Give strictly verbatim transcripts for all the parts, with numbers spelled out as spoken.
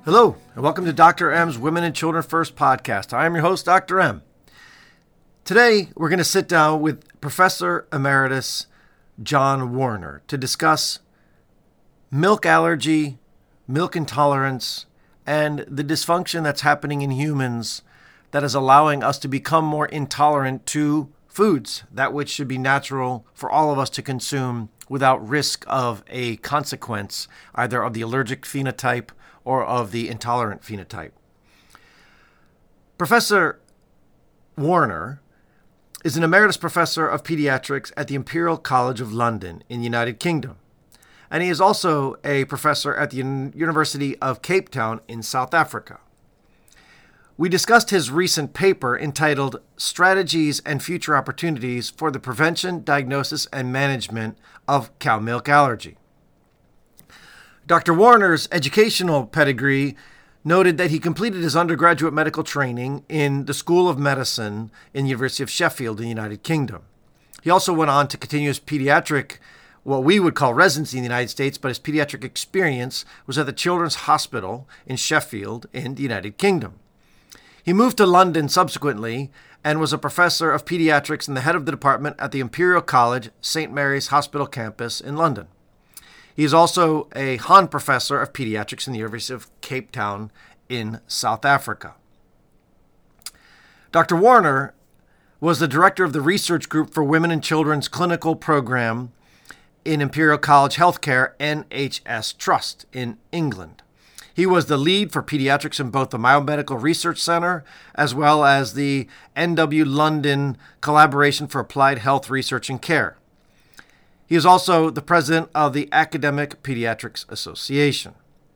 Hello, and welcome to Doctor M's Women and Children First podcast. I am your host, Doctor M. Today, we're going to sit down with Professor Emeritus John Warner to discuss milk allergy, milk intolerance, and the dysfunction that's happening in humans that is allowing us to become more intolerant to foods, that which should be natural for all of us to consume without risk of a consequence, either of the allergic phenotype or of the intolerant phenotype. Professor Warner is an emeritus professor of pediatrics at the Imperial College of London in the United Kingdom, and he is also a professor at the University of Cape Town in South Africa. We discussed his recent paper entitled Strategies and Future Opportunities for the Prevention, Diagnosis, and Management of Cow Milk Allergy. Doctor Warner's educational pedigree noted that he completed his undergraduate medical training in the School of Medicine in the University of Sheffield in the United Kingdom. He also went on to continue his pediatric, what we would call residency in the United States, but his pediatric experience was at the Children's Hospital in Sheffield in the United Kingdom. He moved to London subsequently and was a professor of pediatrics and the head of the department at the Imperial College Saint Mary's Hospital campus in London. He is also a Hahn Professor of Pediatrics in the University of Cape Town in South Africa. Doctor Warner was the director of the Research Group for Women and Children's Clinical Program in Imperial College Healthcare N H S Trust in England. He was the lead for pediatrics in both the Biomedical Research Center as well as the N W London Collaboration for Applied Health Research and Care. He is also the president of the Academic Pediatrics Association.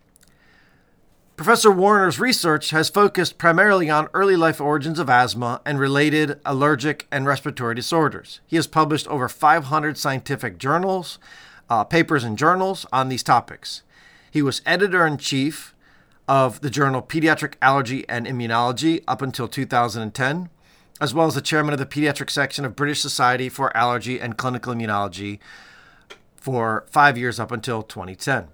Professor Warner's research has focused primarily on early life origins of asthma and related allergic and respiratory disorders. He has published over five hundred scientific journals, uh, papers and journals on these topics. He was editor-in-chief of the journal Pediatric Allergy and Immunology up until two thousand ten, as well as the chairman of the pediatric section of British Society for Allergy and Clinical Immunology for five years up until twenty ten.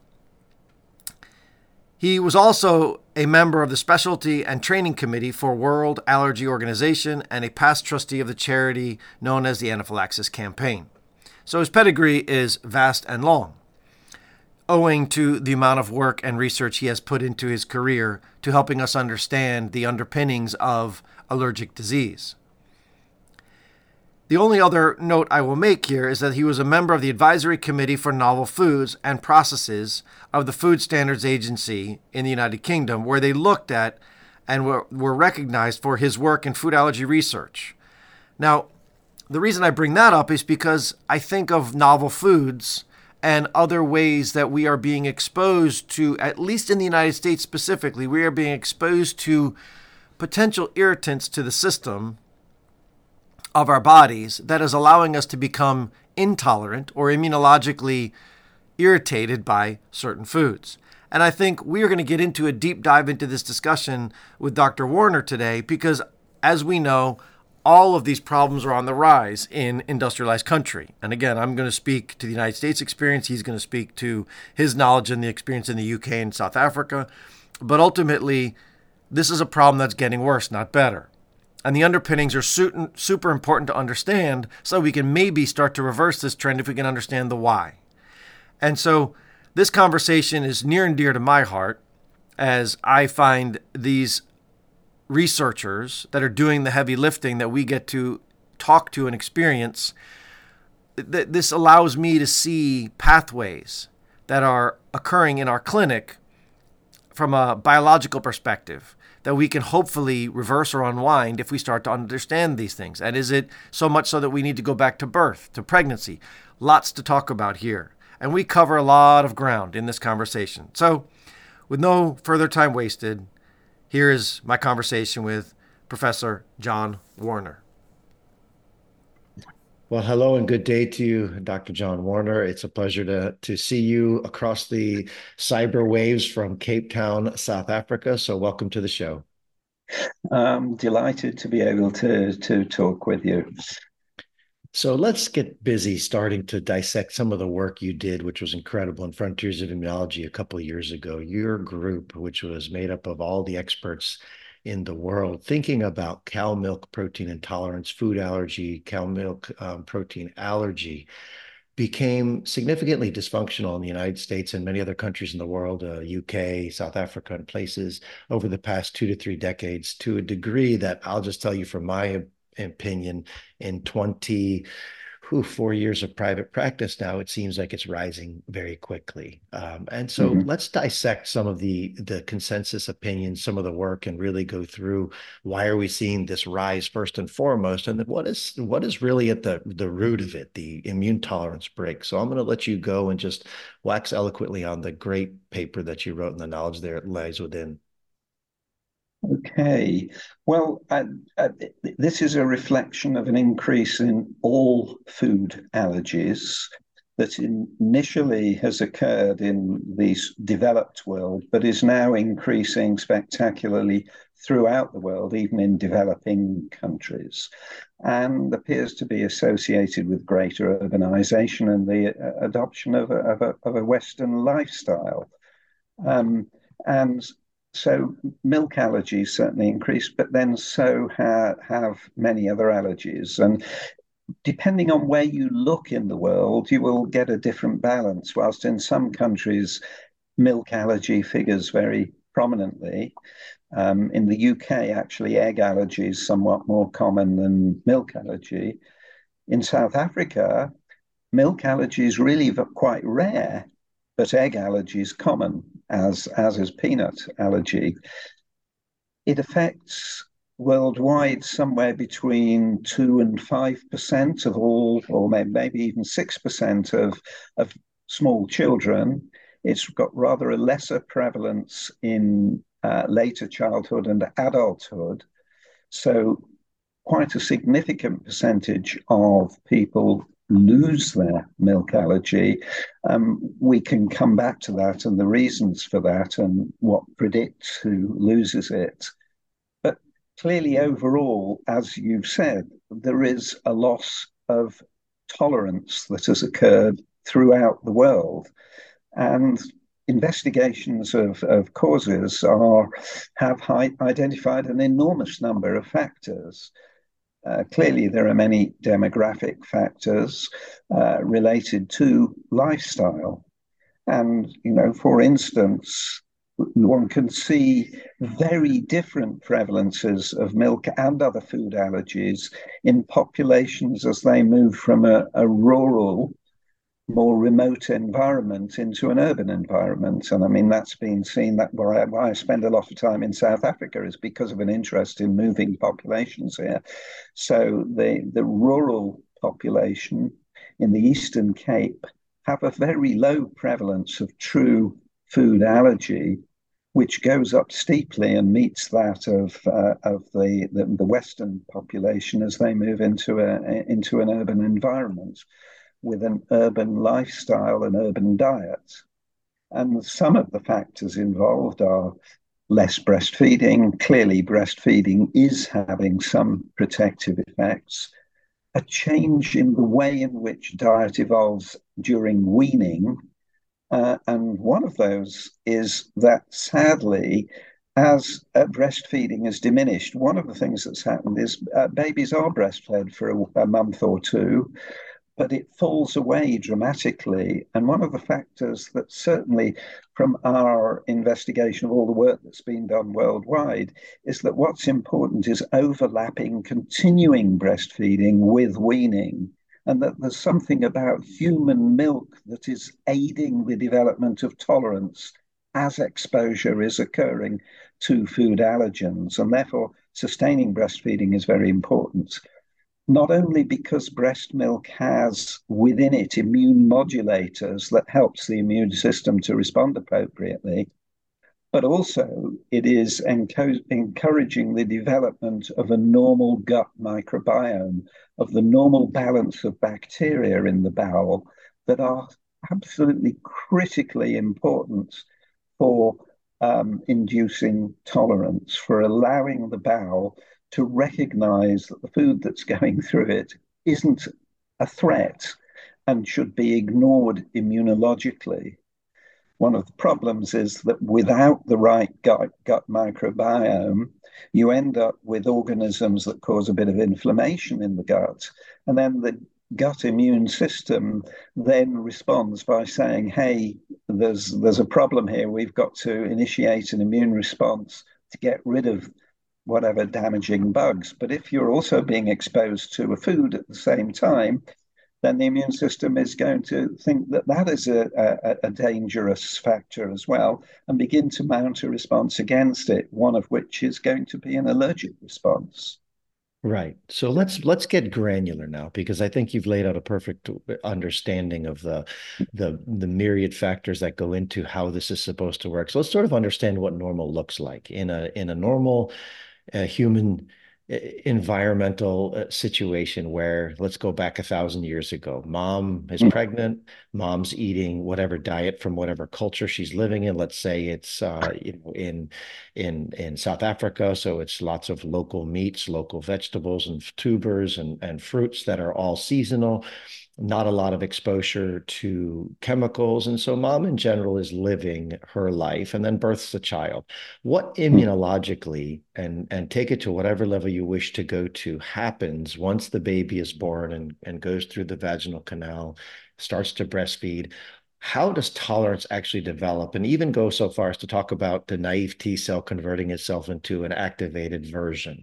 He was also a member of the Specialty and Training Committee for World Allergy Organization and a past trustee of the charity known as the Anaphylaxis Campaign. So his pedigree is vast and long, owing to the amount of work and research he has put into his career to helping us understand the underpinnings of allergic disease. The only other note I will make here is that he was a member of the Advisory Committee for Novel Foods and Processes of the Food Standards Agency in the United Kingdom, where they looked at and were, were recognized for his work in food allergy research. Now, the reason I bring that up is because I think of novel foods and other ways that we are being exposed to, at least in the United States specifically, we are being exposed to potential irritants to the system of our bodies that is allowing us to become intolerant or immunologically irritated by certain foods. And I think we are going to get into a deep dive into this discussion with Doctor Warner today because, as we know, all of these problems are on the rise in industrialized country. And again, I'm going to speak to the United States experience. He's going to speak to his knowledge and the experience in the U K and South Africa. But ultimately, this is a problem that's getting worse, not better. And the underpinnings are super important to understand so we can maybe start to reverse this trend if we can understand the why. And so this conversation is near and dear to my heart as I find these researchers that are doing the heavy lifting that we get to talk to and experience. This allows me to see pathways that are occurring in our clinic from a biological perspective that we can hopefully reverse or unwind if we start to understand these things. And is it so much so that we need to go back to birth, to pregnancy? Lots to talk about here. And we cover a lot of ground in this conversation. So with no further time wasted, here is my conversation with Professor John Warner. Well, hello and good day to you, Doctor John Warner. It's a pleasure to, to see you across the cyber waves from Cape Town, South Africa. So welcome to the show. I'm delighted to be able to, to talk with you. So let's get busy starting to dissect some of the work you did, which was incredible in Frontiers of Immunology a couple of years ago. Your group, which was made up of all the experts in the world, thinking about cow milk protein intolerance, food allergy, cow milk um, protein allergy, became significantly dysfunctional in the United States and many other countries in the world, uh, U K, South Africa, and places over the past two to three decades to a degree that I'll just tell you from my opinion in twenty whew, four years of private practice now, it seems like it's rising very quickly. Um, and so Mhm. let's dissect some of the the consensus opinions, some of the work, and really go through why are we seeing this rise first and foremost, and then what is what is really at the the root of it, the immune tolerance break. So I'm going to let you go and just wax eloquently on the great paper that you wrote and the knowledge there lies within. Okay. Well, uh, uh, this is a reflection of an increase in all food allergies that initially has occurred in the developed world, but is now increasing spectacularly throughout the world, even in developing countries, and appears to be associated with greater urbanization and the uh, adoption of a, of a, of a Western lifestyle. Um, and so milk allergies certainly increased, but then so ha- have many other allergies. And depending on where you look in the world, you will get a different balance. Whilst in some countries, milk allergy figures very prominently. Um, in the U K, actually, egg allergy is somewhat more common than milk allergy. In South Africa, milk allergy is really quite rare, but egg allergy is common, as, as is peanut allergy. It affects worldwide somewhere between two and five percent of all, or maybe even six percent of, of small children. It's got rather a lesser prevalence in uh, later childhood and adulthood. So quite a significant percentage of people lose their milk allergy. Um, we can come back to that and the reasons for that and what predicts who loses it. But clearly, overall, as you've said, there is a loss of tolerance that has occurred throughout the world. And investigations of, of causes are have high, identified an enormous number of factors. Uh, clearly, there are many demographic factors uh, related to lifestyle. And, you know, for instance, one can see very different prevalences of milk and other food allergies in populations as they move from a, a rural, more remote environment into an urban environment. And I mean, that's been seen that why, why I spend a lot of time in South Africa is because of an interest in moving populations here. So the, the rural population in the Eastern Cape have a very low prevalence of true food allergy, which goes up steeply and meets that of uh, of the, the, the Western population as they move into a into an urban environment with an urban lifestyle and urban diet. And some of the factors involved are less breastfeeding. Clearly, breastfeeding is having some protective effects. A change in the way in which diet evolves during weaning. Uh, and one of those is that sadly, as uh, breastfeeding has diminished, one of the things that's happened is uh, babies are breastfed for a, a month or two, but it falls away dramatically. And one of the factors that certainly from our investigation of all the work that's been done worldwide is that what's important is overlapping continuing breastfeeding with weaning. And that there's something about human milk that is aiding the development of tolerance as exposure is occurring to food allergens. And therefore, sustaining breastfeeding is very important, not only because breast milk has within it immune modulators that helps the immune system to respond appropriately, but also it is enco- encouraging the development of a normal gut microbiome, of the normal balance of bacteria in the bowel that are absolutely critically important for um, inducing tolerance, for allowing the bowel to recognize that the food that's going through it isn't a threat and should be ignored immunologically. One of the problems is that without the right gut, gut microbiome, you end up with organisms that cause a bit of inflammation in the gut. And then the gut immune system then responds by saying, hey, there's, there's a problem here. We've got to initiate an immune response to get rid of whatever damaging bugs. But if you're also being exposed to a food at the same time, then the immune system is going to think that that is a, a, a dangerous factor as well and begin to mount a response against it, one of which is going to be an allergic response. Right. So let's let's get granular now, because I think you've laid out a perfect understanding of the the the myriad factors that go into how this is supposed to work. So let's sort of understand what normal looks like in a in a normal uh, human environmental situation where, let's go back a thousand years ago. Mom is mm. pregnant. Mom's eating whatever diet from whatever culture she's living in. Let's say it's uh, you know, in in in South Africa, so it's lots of local meats, local vegetables, and tubers and and fruits that are all seasonal. Not a lot of exposure to chemicals. And so mom in general is living her life and then births a child. What immunologically, and, and take it to whatever level you wish to go to, happens once the baby is born and, and goes through the vaginal canal, starts to breastfeed? How does tolerance actually develop, and even go so far as to talk about the naive T cell converting itself into an activated version?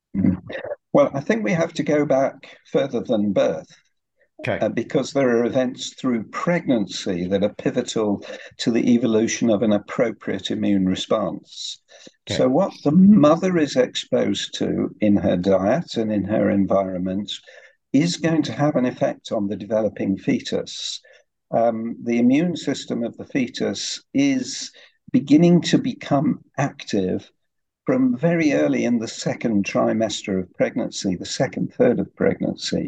Well, I think we have to go back further than birth. Okay. Uh, because there are events through pregnancy that are pivotal to the evolution of an appropriate immune response. Okay. So what the mother is exposed to in her diet and in her environment is going to have an effect on the developing fetus. Um, the immune system of the fetus is beginning to become active from very early in the second trimester of pregnancy, the second third of pregnancy.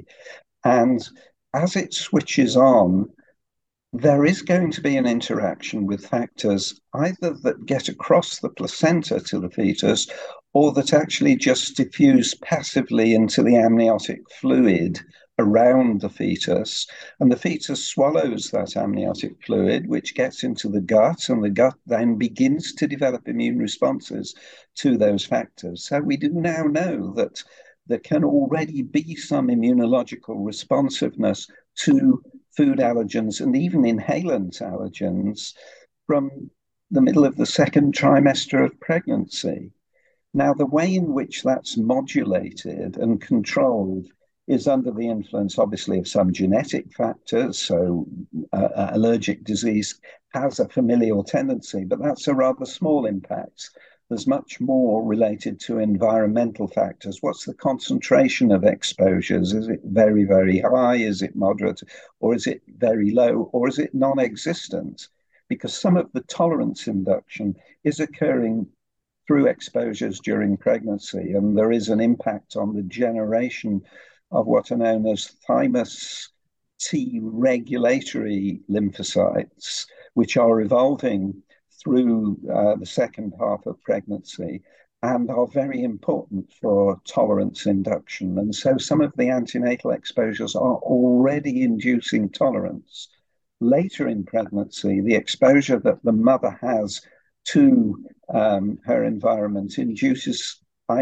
And as it switches on, there is going to be an interaction with factors either that get across the placenta to the fetus or that actually just diffuse passively into the amniotic fluid around the fetus. And the fetus swallows that amniotic fluid, which gets into the gut, and the gut then begins to develop immune responses to those factors. So we do now know that there can already be some immunological responsiveness to food allergens and even inhalant allergens from the middle of the second trimester of pregnancy. Now, the way in which that's modulated and controlled is under the influence, obviously, of some genetic factors. So uh, allergic disease has a familial tendency, but that's a rather small impact. There's much more related to environmental factors. What's the concentration of exposures? Is it very, very high? Is it moderate? Or is it very low? Or is it non-existent? Because some of the tolerance induction is occurring through exposures during pregnancy, and there is an impact on the generation of what are known as thymus T regulatory lymphocytes, which are evolving through uh, the second half of pregnancy and are very important for tolerance induction. And so some of the antenatal exposures are already inducing tolerance. Later in pregnancy, the exposure that the mother has to um, her environment induces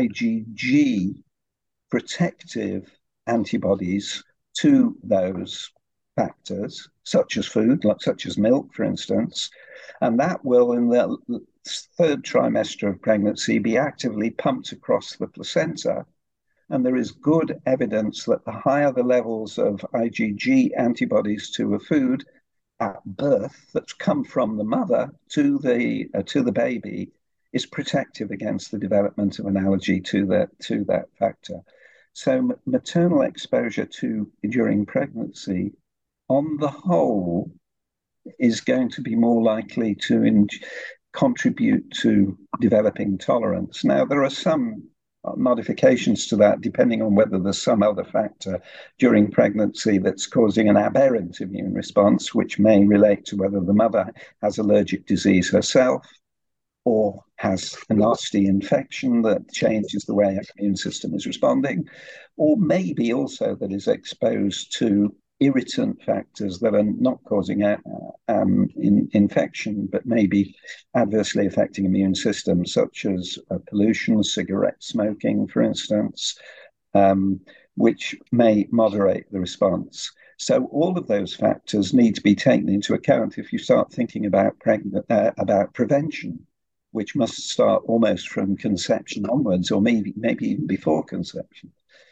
IgG protective antibodies to those factors, such as food, like, such as milk, for instance. And that will, in the third trimester of pregnancy, be actively pumped across the placenta. And there is good evidence that the higher the levels of IgG antibodies to a food at birth that's come from the mother to the uh, to the baby is protective against the development of an allergy to that to that factor. So maternal exposure to during pregnancy, on the whole, is going to be more likely to in, contribute to developing tolerance. Now, there are some modifications to that, depending on whether there's some other factor during pregnancy that's causing an aberrant immune response, which may relate to whether the mother has allergic disease herself, or has a nasty infection that changes the way our immune system is responding, or maybe also that is exposed to irritant factors that are not causing uh, um, in, infection, but maybe adversely affecting immune systems, such as uh, pollution, cigarette smoking, for instance, um, which may moderate the response. So all of those factors need to be taken into account if you start thinking about pregnant, uh, about prevention, which must start almost from conception onwards, or maybe maybe even before conception.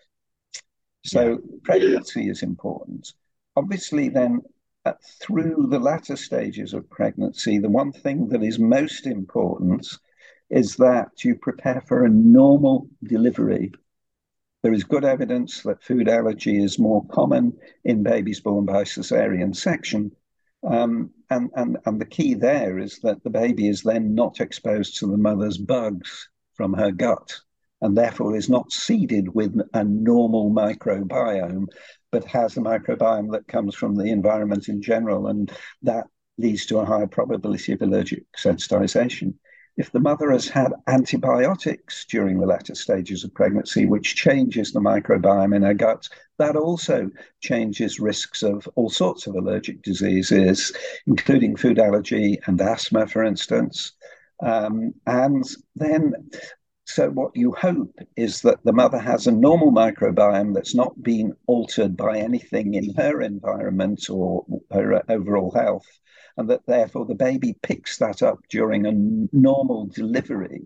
So yeah. Pregnancy is important. Obviously, then uh, through the latter stages of pregnancy, the one thing that is most important is that you prepare for a normal delivery. There is good evidence that food allergy is more common in babies born by cesarean section. Um, and, and, and the key there is that the baby is then not exposed to the mother's bugs from her gut, and therefore is not seeded with a normal microbiome, but has a microbiome that comes from the environment in general, and that leads to a higher probability of allergic sensitization. If the mother has had antibiotics during the latter stages of pregnancy, which changes the microbiome in her gut, that also changes risks of all sorts of allergic diseases, including food allergy and asthma, for instance. Um, and then, so what you hope is that the mother has a normal microbiome that's not been altered by anything in her environment or her overall health, and that therefore the baby picks that up during a normal delivery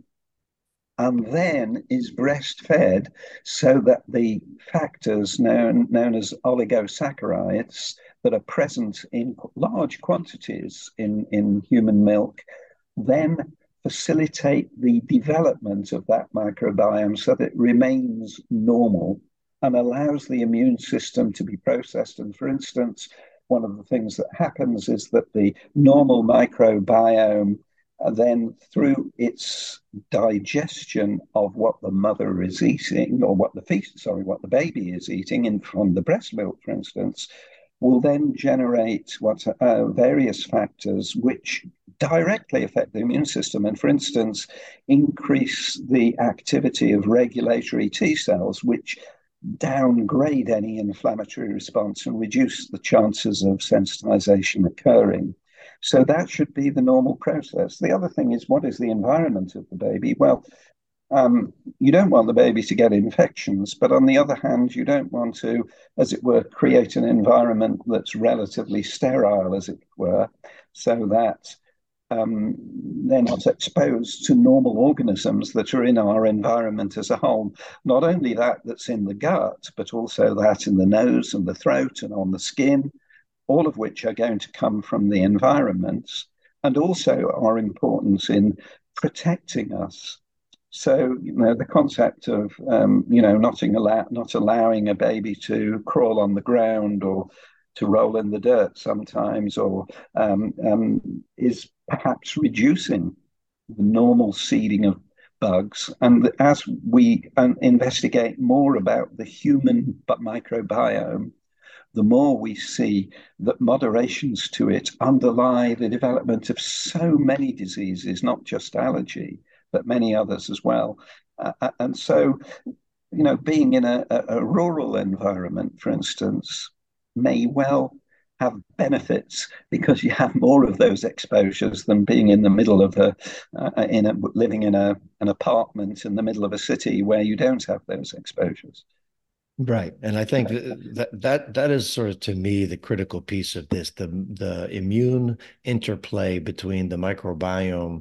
and then is breastfed so that the factors known, known as oligosaccharides that are present in large quantities in, in human milk then facilitate the development of that microbiome so that it remains normal and allows the immune system to be processed. And for instance, one of the things that happens is that the normal microbiome uh, then through its digestion of what the mother is eating, or what the fetus, sorry, what the baby is eating in from the breast milk, for instance, will then generate what uh, various factors which directly affect the immune system, and for instance, increase the activity of regulatory T cells, which downgrade any inflammatory response and reduce the chances of sensitization occurring. So that should be the normal process. The other thing is, what is the environment of the baby? Well, um, you don't want the baby to get infections, but on the other hand, you don't want to, as it were, create an environment that's relatively sterile, as it were, so that um, they're not exposed to normal organisms that are in our environment as a whole. Not only that that's in the gut, but also that in the nose and the throat and on the skin, all of which are going to come from the environment and also are important in protecting us. So, you know, the concept of, um, you know, not, allow, not allowing a baby to crawl on the ground or to roll in the dirt sometimes, or um, um, is perhaps reducing the normal seeding of bugs. And as we um, investigate more about the human microbiome, the more we see that moderations to it underlie the development of so many diseases, not just allergy, but many others as well. Uh, and so, you know, being in a, a rural environment, for instance, may well have benefits because you have more of those exposures than being in the middle of a, uh, in a living in a, an apartment in the middle of a city where you don't have those exposures. Right. And I think that that that is sort of, to me, the critical piece of this, the the immune interplay between the microbiome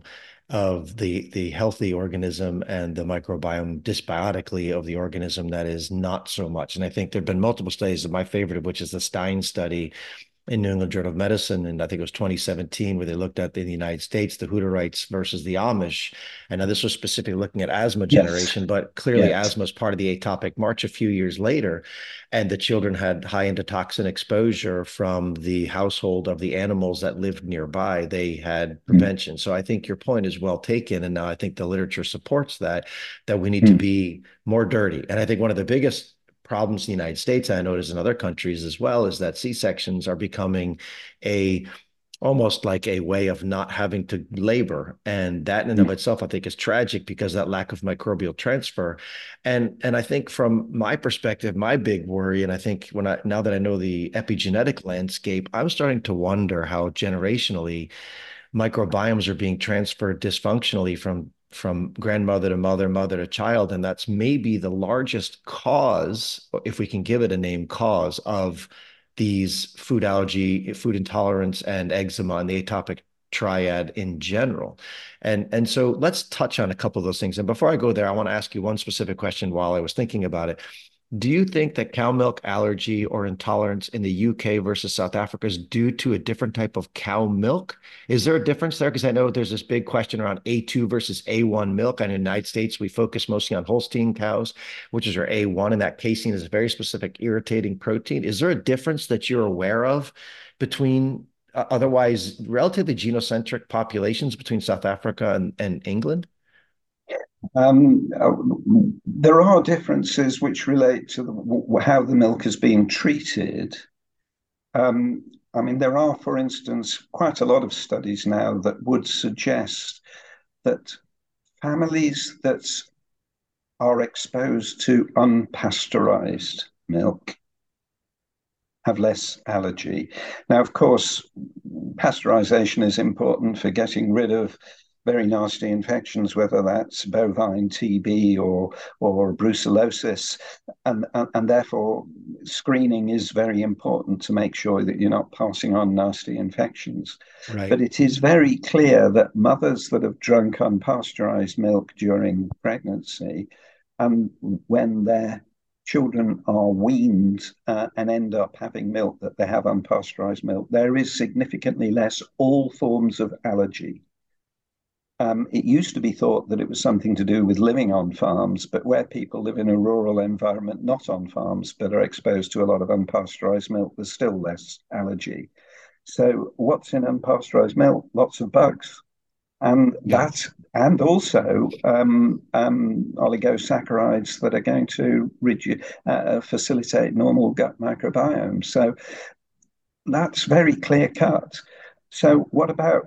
of the the healthy organism and the microbiome dysbiotically of the organism that is not so much. And I think there have been multiple studies, my favorite of which is the Stein study in New England Journal of Medicine, and I think it was twenty seventeen, where they looked at in the United States the Hutterites versus the Amish. And now this was specifically looking at asthma generation, yes. But clearly yes. asthma is part of the atopic march a few years later, and the children had high endotoxin exposure from the household of the animals that lived nearby. They had prevention. Mm. So I think your point is well taken, and now I think the literature supports that, that we need mm. to be more dirty. And I think one of the biggest problems in the United States, I notice in other countries as well, is that C-sections are becoming a almost like a way of not having to labor. And that in and of itself, I think, is tragic because that lack of microbial transfer. And and I think from my perspective, my big worry, and I think when I now that I know the epigenetic landscape, I'm starting to wonder how generationally microbiomes are being transferred dysfunctionally from from grandmother to mother, mother to child. And that's maybe the largest cause, if we can give it a name, cause of these food allergy, food intolerance, and eczema and the atopic triad in general. And, and so let's touch on a couple of those things. And before I go there, I want to ask you one specific question while I was thinking about it. Do you think that cow milk allergy or intolerance in the U K versus South Africa is due to a different type of cow milk? Is there a difference there? Because I know there's this big question around A two versus A one milk. And in the United States, we focus mostly on Holstein cows, which is our A one, and that casein is a very specific irritating protein. Is there a difference that you're aware of between uh, otherwise relatively genocentric populations between South Africa and, and England? Um, uh, there are differences which relate to the, how the milk is being treated. Um, I mean, there are, for instance, quite a lot of studies now that would suggest that families that are exposed to unpasteurized milk have less allergy. Now, of course, pasteurization is important for getting rid of very nasty infections, whether that's bovine T B or or brucellosis, and, and and therefore screening is very important to make sure that you're not passing on nasty infections. Right. But it is very clear that mothers that have drunk unpasteurized milk during pregnancy, and when their children are weaned uh, and end up having milk that they have unpasteurized milk, there is significantly less all forms of allergy. Um, it used to be thought that it was something to do with living on farms, but where people live in a rural environment, not on farms, but are exposed to a lot of unpasteurized milk, there's still less allergy. So, what's in unpasteurized milk? Lots of bugs. And Yeah. that, and also um, um, oligosaccharides that are going to reduce, uh, facilitate normal gut microbiome. So, that's very clear cut. So, what about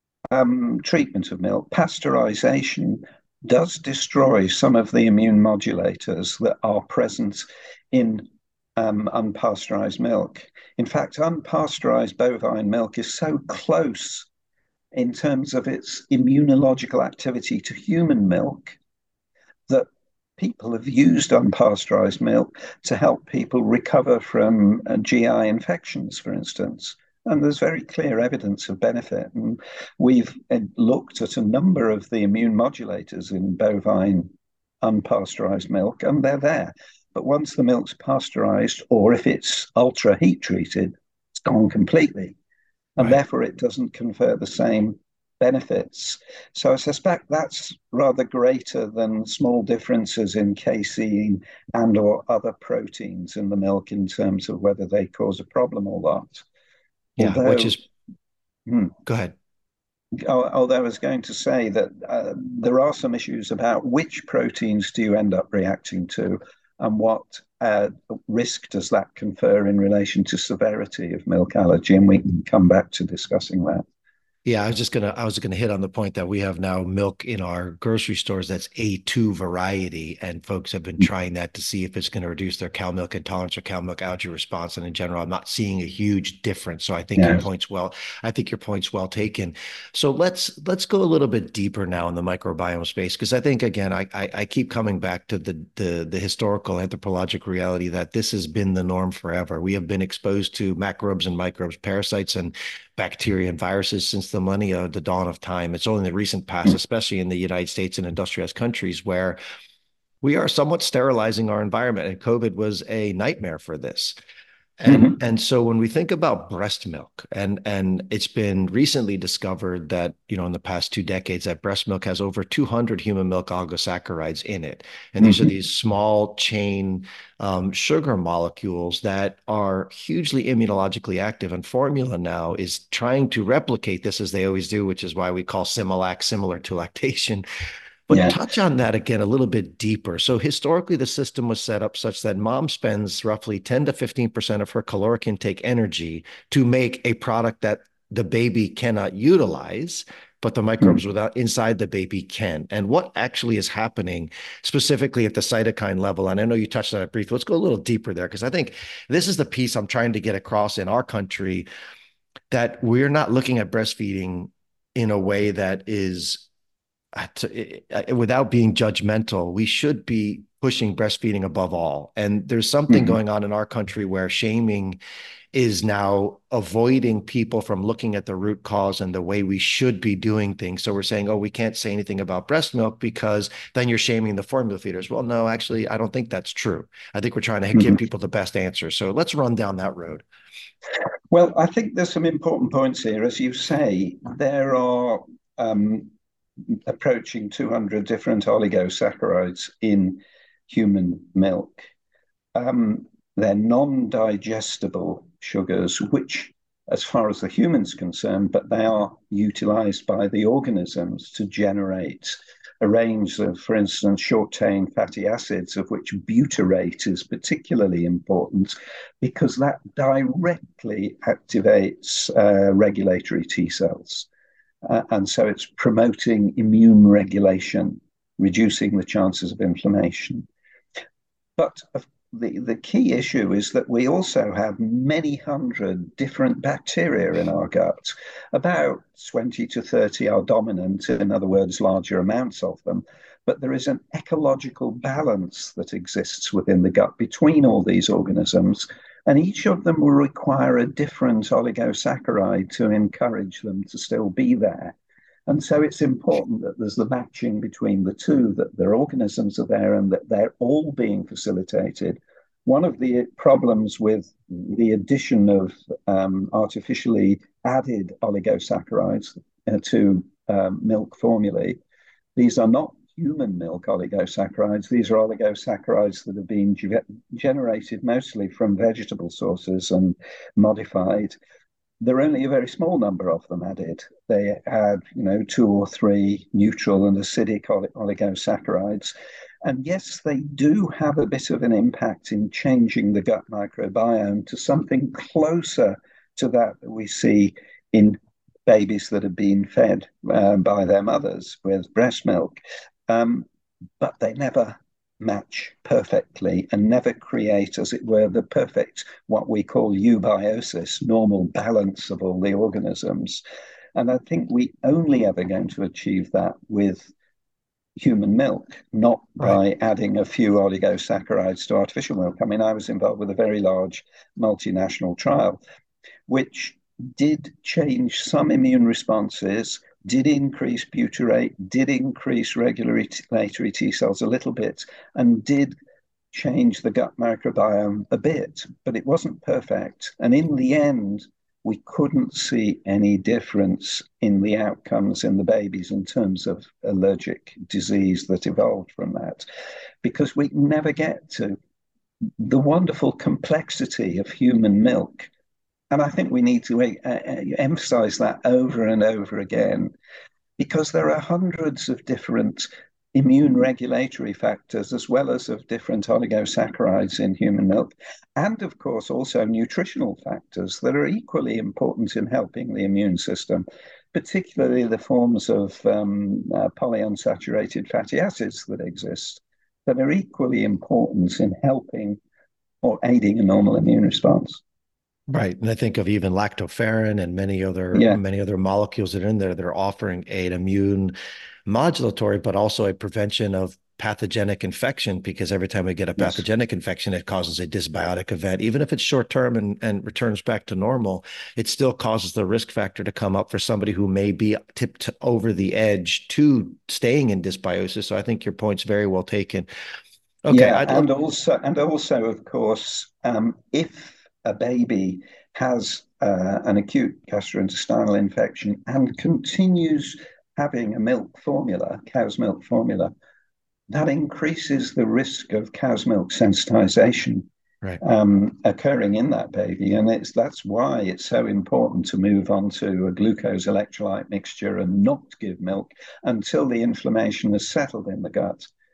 um, treatment of milk? Pasteurization does destroy some of the immune modulators that are present in um, unpasteurized milk. In fact, unpasteurized bovine milk is so close in terms of its immunological activity to human milk that people have used unpasteurized milk to help people recover from uh, G I infections, for instance. And there's very clear evidence of benefit. And we've looked at a number of the immune modulators in bovine unpasteurized milk, and they're there. But once the milk's pasteurized, or if it's ultra heat treated, it's gone completely. And right. Therefore, it doesn't confer the same benefits. So I suspect that's rather greater than small differences in casein and or other proteins in the milk in terms of whether they cause a problem or not. Yeah, although, which is, hmm, go ahead. Although I was going to say that uh, there are some issues about which proteins do you end up reacting to and what uh, risk does that confer in relation to severity of milk allergy, and we can come back to discussing that. Yeah, I was just gonna I was gonna hit on the point that we have now milk in our grocery stores that's A two variety, and folks have been trying that to see if it's going to reduce their cow milk intolerance or cow milk allergy response. And in general, I'm not seeing a huge difference. So I think yes. your point's well. I think your point's well taken. So let's let's go a little bit deeper now in the microbiome space, because I think again I, I I keep coming back to the the the historical anthropologic reality that this has been the norm forever. We have been exposed to macrobes and microbes, parasites and bacteria and viruses since the millennia, the dawn of time. It's only in the recent past, especially in the United States and industrialized countries, where we are somewhat sterilizing our environment. And COVID was a nightmare for this. And, mm-hmm. and so when we think about breast milk, and, and it's been recently discovered that, you know, in the past two decades, that breast milk has over two hundred human milk oligosaccharides in it. And these mm-hmm. are these small chain um, sugar molecules that are hugely immunologically active. And formula now is trying to replicate this, as they always do, which is why we call Similac similar to lactation. But yeah. touch on that again a little bit deeper. So historically, the system was set up such that mom spends roughly ten to fifteen percent of her caloric intake energy to make a product that the baby cannot utilize, but the microbes Mm. without inside the baby can. And what actually is happening specifically at the cytokine level? And I know you touched on it briefly. Let's go a little deeper there, because I think this is the piece I'm trying to get across in our country, that we're not looking at breastfeeding in a way that is without being judgmental. We should be pushing breastfeeding above all. And there's something Mm. going on in our country where shaming is now avoiding people from looking at the root cause and the way we should be doing things. So we're saying, oh, we can't say anything about breast milk because then you're shaming the formula feeders. Well, no, actually, I don't think that's true. I think we're trying to give Mm-hmm. people the best answer. So let's run down that road. Well, I think there's some important points here. As you say, there are um, approaching two hundred different oligosaccharides in human milk. Um, they're non-digestible sugars, which, as far as the human's concerned, but they are utilized by the organisms to generate a range of, for instance, short-chain fatty acids, of which butyrate is particularly important because that directly activates uh, regulatory T cells. Uh, and so it's promoting immune regulation, reducing the chances of inflammation. But the, the key issue is that we also have many hundred different bacteria in our gut. About twenty to thirty are dominant, in other words, larger amounts of them. But there is an ecological balance that exists within the gut between all these organisms, and each of them will require a different oligosaccharide to encourage them to still be there. And so it's important that there's the matching between the two, that their organisms are there and that they're all being facilitated. One of the problems with the addition of um, artificially added oligosaccharides uh, to um, milk formulae, these are not human milk oligosaccharides. These are oligosaccharides that have been ge- generated mostly from vegetable sources and modified. There are only a very small number of them added. They add, you know, two or three neutral and acidic oligosaccharides. And yes, they do have a bit of an impact in changing the gut microbiome to something closer to that that we see in babies that have been fed uh, by their mothers with breast milk. Um, but they never match perfectly and never create, as it were, the perfect, what we call eubiosis, normal balance of all the organisms. And I think we only ever going to achieve that with human milk, not Right. by adding a few oligosaccharides to artificial milk. I mean, I was involved with a very large multinational trial, which did change some immune responses, did increase butyrate, did increase regulatory T cells a little bit, and did change the gut microbiome a bit, but it wasn't perfect. And in the end, we couldn't see any difference in the outcomes in the babies in terms of allergic disease that evolved from that, because we never get to the wonderful complexity of human milk. And I think we need to uh, emphasize that over and over again, because there are hundreds of different immune regulatory factors, as well as of different oligosaccharides in human milk, and of course also nutritional factors that are equally important in helping the immune system, particularly the forms of um, uh, polyunsaturated fatty acids that exist that are equally important in helping or aiding a normal immune response. Right. And I think of even lactoferrin and many other Yeah. many other molecules that are in there that are offering an immune modulatory, but also a prevention of pathogenic infection, because every time we get a Yes. pathogenic infection, it causes a dysbiotic event. Even if it's short term and, and returns back to normal, it still causes the risk factor to come up for somebody who may be tipped over the edge to staying in dysbiosis. So I think your point's very well taken. Okay. Yeah, I'd and love also, and also, of course, um, if a baby has uh, an acute gastrointestinal infection and continues having a milk formula, cow's milk formula, that increases the risk of cow's milk sensitization right. um, occurring in that baby. And it's that's why it's so important to move on to a glucose electrolyte mixture and not give milk until the inflammation has settled in the gut.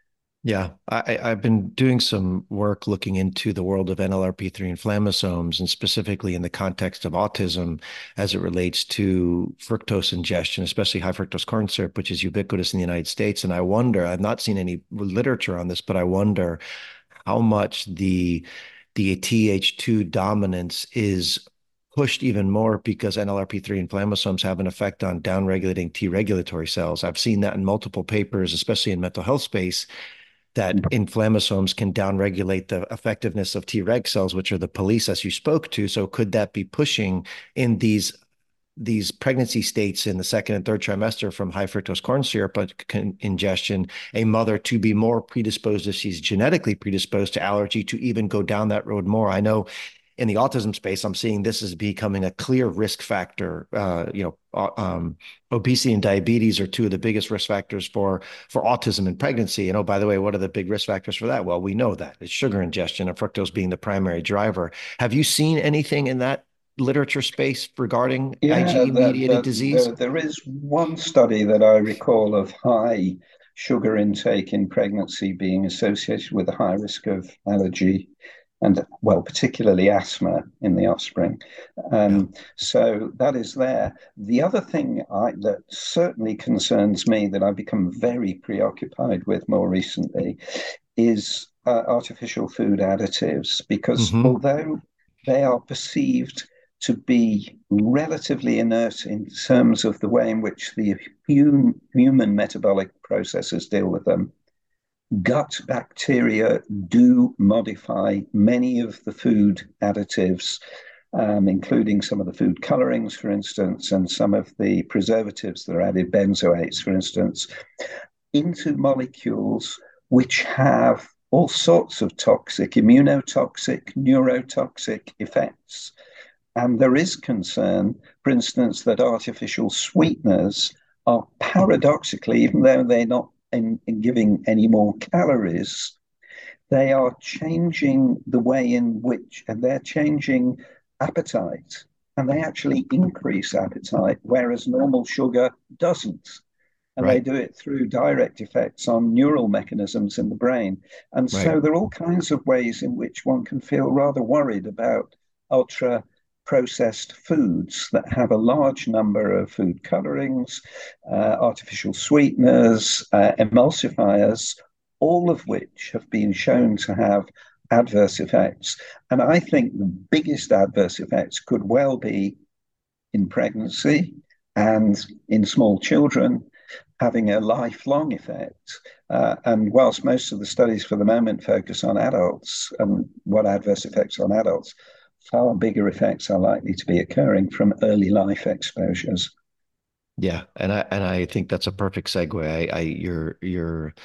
Yeah, I, I've been doing some work looking into the world of N L R P three inflammasomes, and specifically in the context of autism as it relates to fructose ingestion, especially high fructose corn syrup, which is ubiquitous in the United States. And I wonder, I've not seen any literature on this, but I wonder how much the the T H two dominance is pushed even more because N L R P three inflammasomes have an effect on downregulating T regulatory cells. I've seen that in multiple papers, especially in mental health space, that inflammasomes can downregulate the effectiveness of Treg cells, which are the police, as you spoke to. So could that be pushing in these these pregnancy states in the second and third trimester from high fructose corn syrup ingestion, a mother to be more predisposed, if she's genetically predisposed to allergy, to even go down that road more? I know in the autism space, I'm seeing this is becoming a clear risk factor. Uh, you know, um, obesity and diabetes are two of the biggest risk factors for for autism and pregnancy. And oh, by the way, what are the big risk factors for that? Well, we know that it's sugar ingestion and fructose being the primary driver. Have you seen anything in that literature space regarding Yeah, IgE the, mediated the, disease? the, there is one study that I recall of high sugar intake in pregnancy being associated with a high risk of allergy and, well, particularly asthma in the offspring. Yeah. Um, so that is there. The other thing I, that certainly concerns me that I've become very preoccupied with more recently is uh, artificial food additives, because Mm-hmm. although they are perceived to be relatively inert in terms of the way in which the hum, human metabolic processes deal with them, gut bacteria do modify many of the food additives, um, including some of the food colorings, for instance, and some of the preservatives that are added, benzoates, for instance, into molecules which have all sorts of toxic, immunotoxic, neurotoxic effects. And there is concern, for instance, that artificial sweeteners are paradoxically, even though they're not in, in giving any more calories, they are changing the way in which, and they're changing appetite, and they actually increase appetite, whereas normal sugar doesn't. And they Right. do it through direct effects on neural mechanisms in the brain. And Right. so there are all kinds of ways in which one can feel rather worried about ultra processed foods that have a large number of food colorings, uh, artificial sweeteners, uh, emulsifiers, all of which have been shown to have adverse effects. And I think the biggest adverse effects could well be in pregnancy and in small children, having a lifelong effect. Uh, and whilst most of the studies for the moment focus on adults and what adverse effects on adults, far bigger effects are likely to be occurring from early life exposures. Yeah, and I and I think that's a perfect segue. I, I your your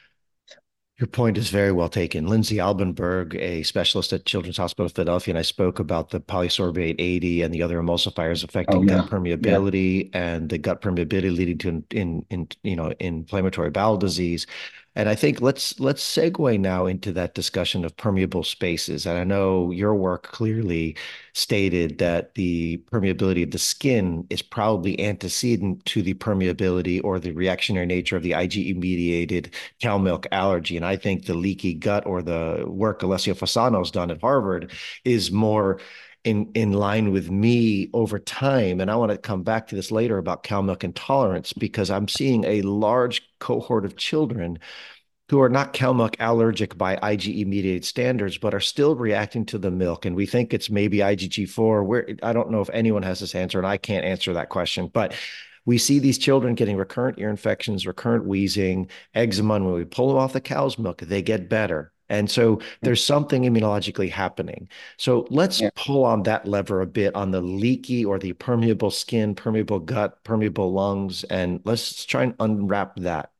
Your point is very well taken. Lindsay Albenberg, a specialist at Children's Hospital of Philadelphia, and I spoke about the polysorbate eighty and the other emulsifiers Oh affecting gut yeah, yeah. permeability, and the gut permeability leading to in, in, in you know inflammatory bowel disease. And I think let's let's segue now into that discussion of permeable spaces. And I know your work clearly stated that the permeability of the skin is probably antecedent to the permeability or the reactionary nature of the IgE mediated cow milk allergy. And I think the leaky gut, or the work Alessio Fasano's done at Harvard, is more in in line with me over time. And I want to come back to this later about cow milk intolerance, because I'm seeing a large cohort of children who are not cow milk allergic by IgE mediated standards, but are still reacting to the milk. And we think it's maybe I G G four. Where I don't know if anyone has this answer, and I can't answer that question, but we see these children getting recurrent ear infections, recurrent wheezing, eczema. And when we pull them off the cow's milk, they get better. And so there's something immunologically happening. So let's Yeah. pull on that lever a bit on the leaky or the permeable skin, permeable gut, permeable lungs, and let's try and unwrap that.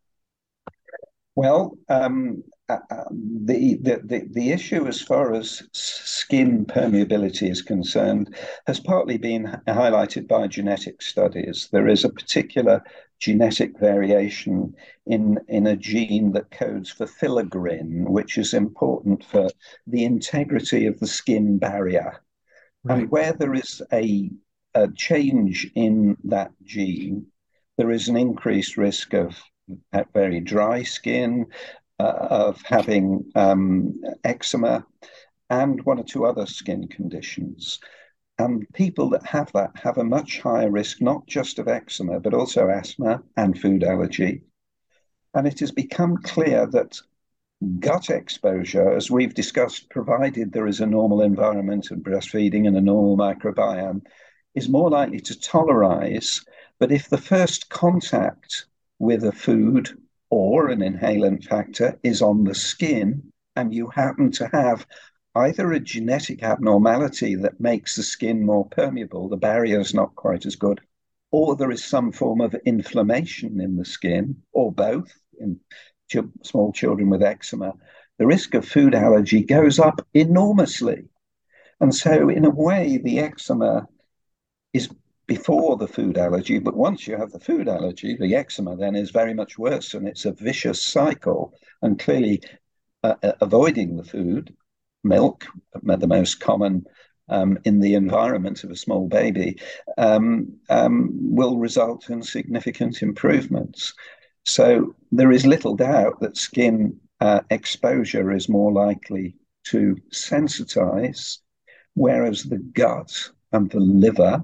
Well, um, uh, uh, the, the, the, the issue as far as skin permeability is concerned has partly been highlighted by genetic studies. There is a particular genetic variation in, in a gene that codes for filaggrin, which is important for the integrity of the skin barrier. And Right. where there is a, a change in that gene, there is an increased risk of very dry skin, uh, of having um, eczema and one or two other skin conditions. And people that have that have a much higher risk, not just of eczema, but also asthma and food allergy. And it has become clear that gut exposure, as we've discussed, provided there is a normal environment of breastfeeding and a normal microbiome, is more likely to tolerize. But if the first contact with a food or an inhalant factor is on the skin, and you happen to have either a genetic abnormality that makes the skin more permeable, the barrier is not quite as good, or there is some form of inflammation in the skin, or both, in ch- small children with eczema, the risk of food allergy goes up enormously. And so, in a way, the eczema is before the food allergy, but once you have the food allergy, the eczema then is very much worse, and it's a vicious cycle. And clearly, uh, avoiding the food, milk, the most common um, in the environment of a small baby, um, um, will result in significant improvements. So there is little doubt that skin uh, exposure is more likely to sensitize, whereas the gut and the liver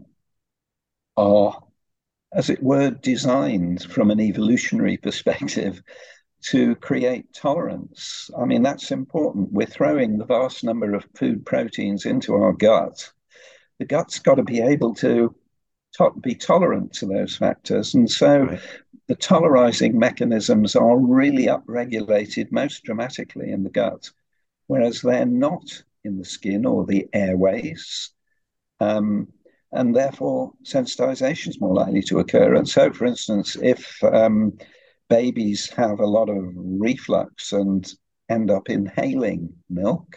are, as it were, designed from an evolutionary perspective to create tolerance. I mean, that's important. We're throwing the vast number of food proteins into our gut. The gut's got to be able to to- be tolerant to those factors. And so right. the tolerizing mechanisms are really upregulated most dramatically in the gut, whereas they're not in the skin or the airways. Um, and therefore, sensitization is more likely to occur. And so, for instance, if um, babies have a lot of reflux and end up inhaling milk,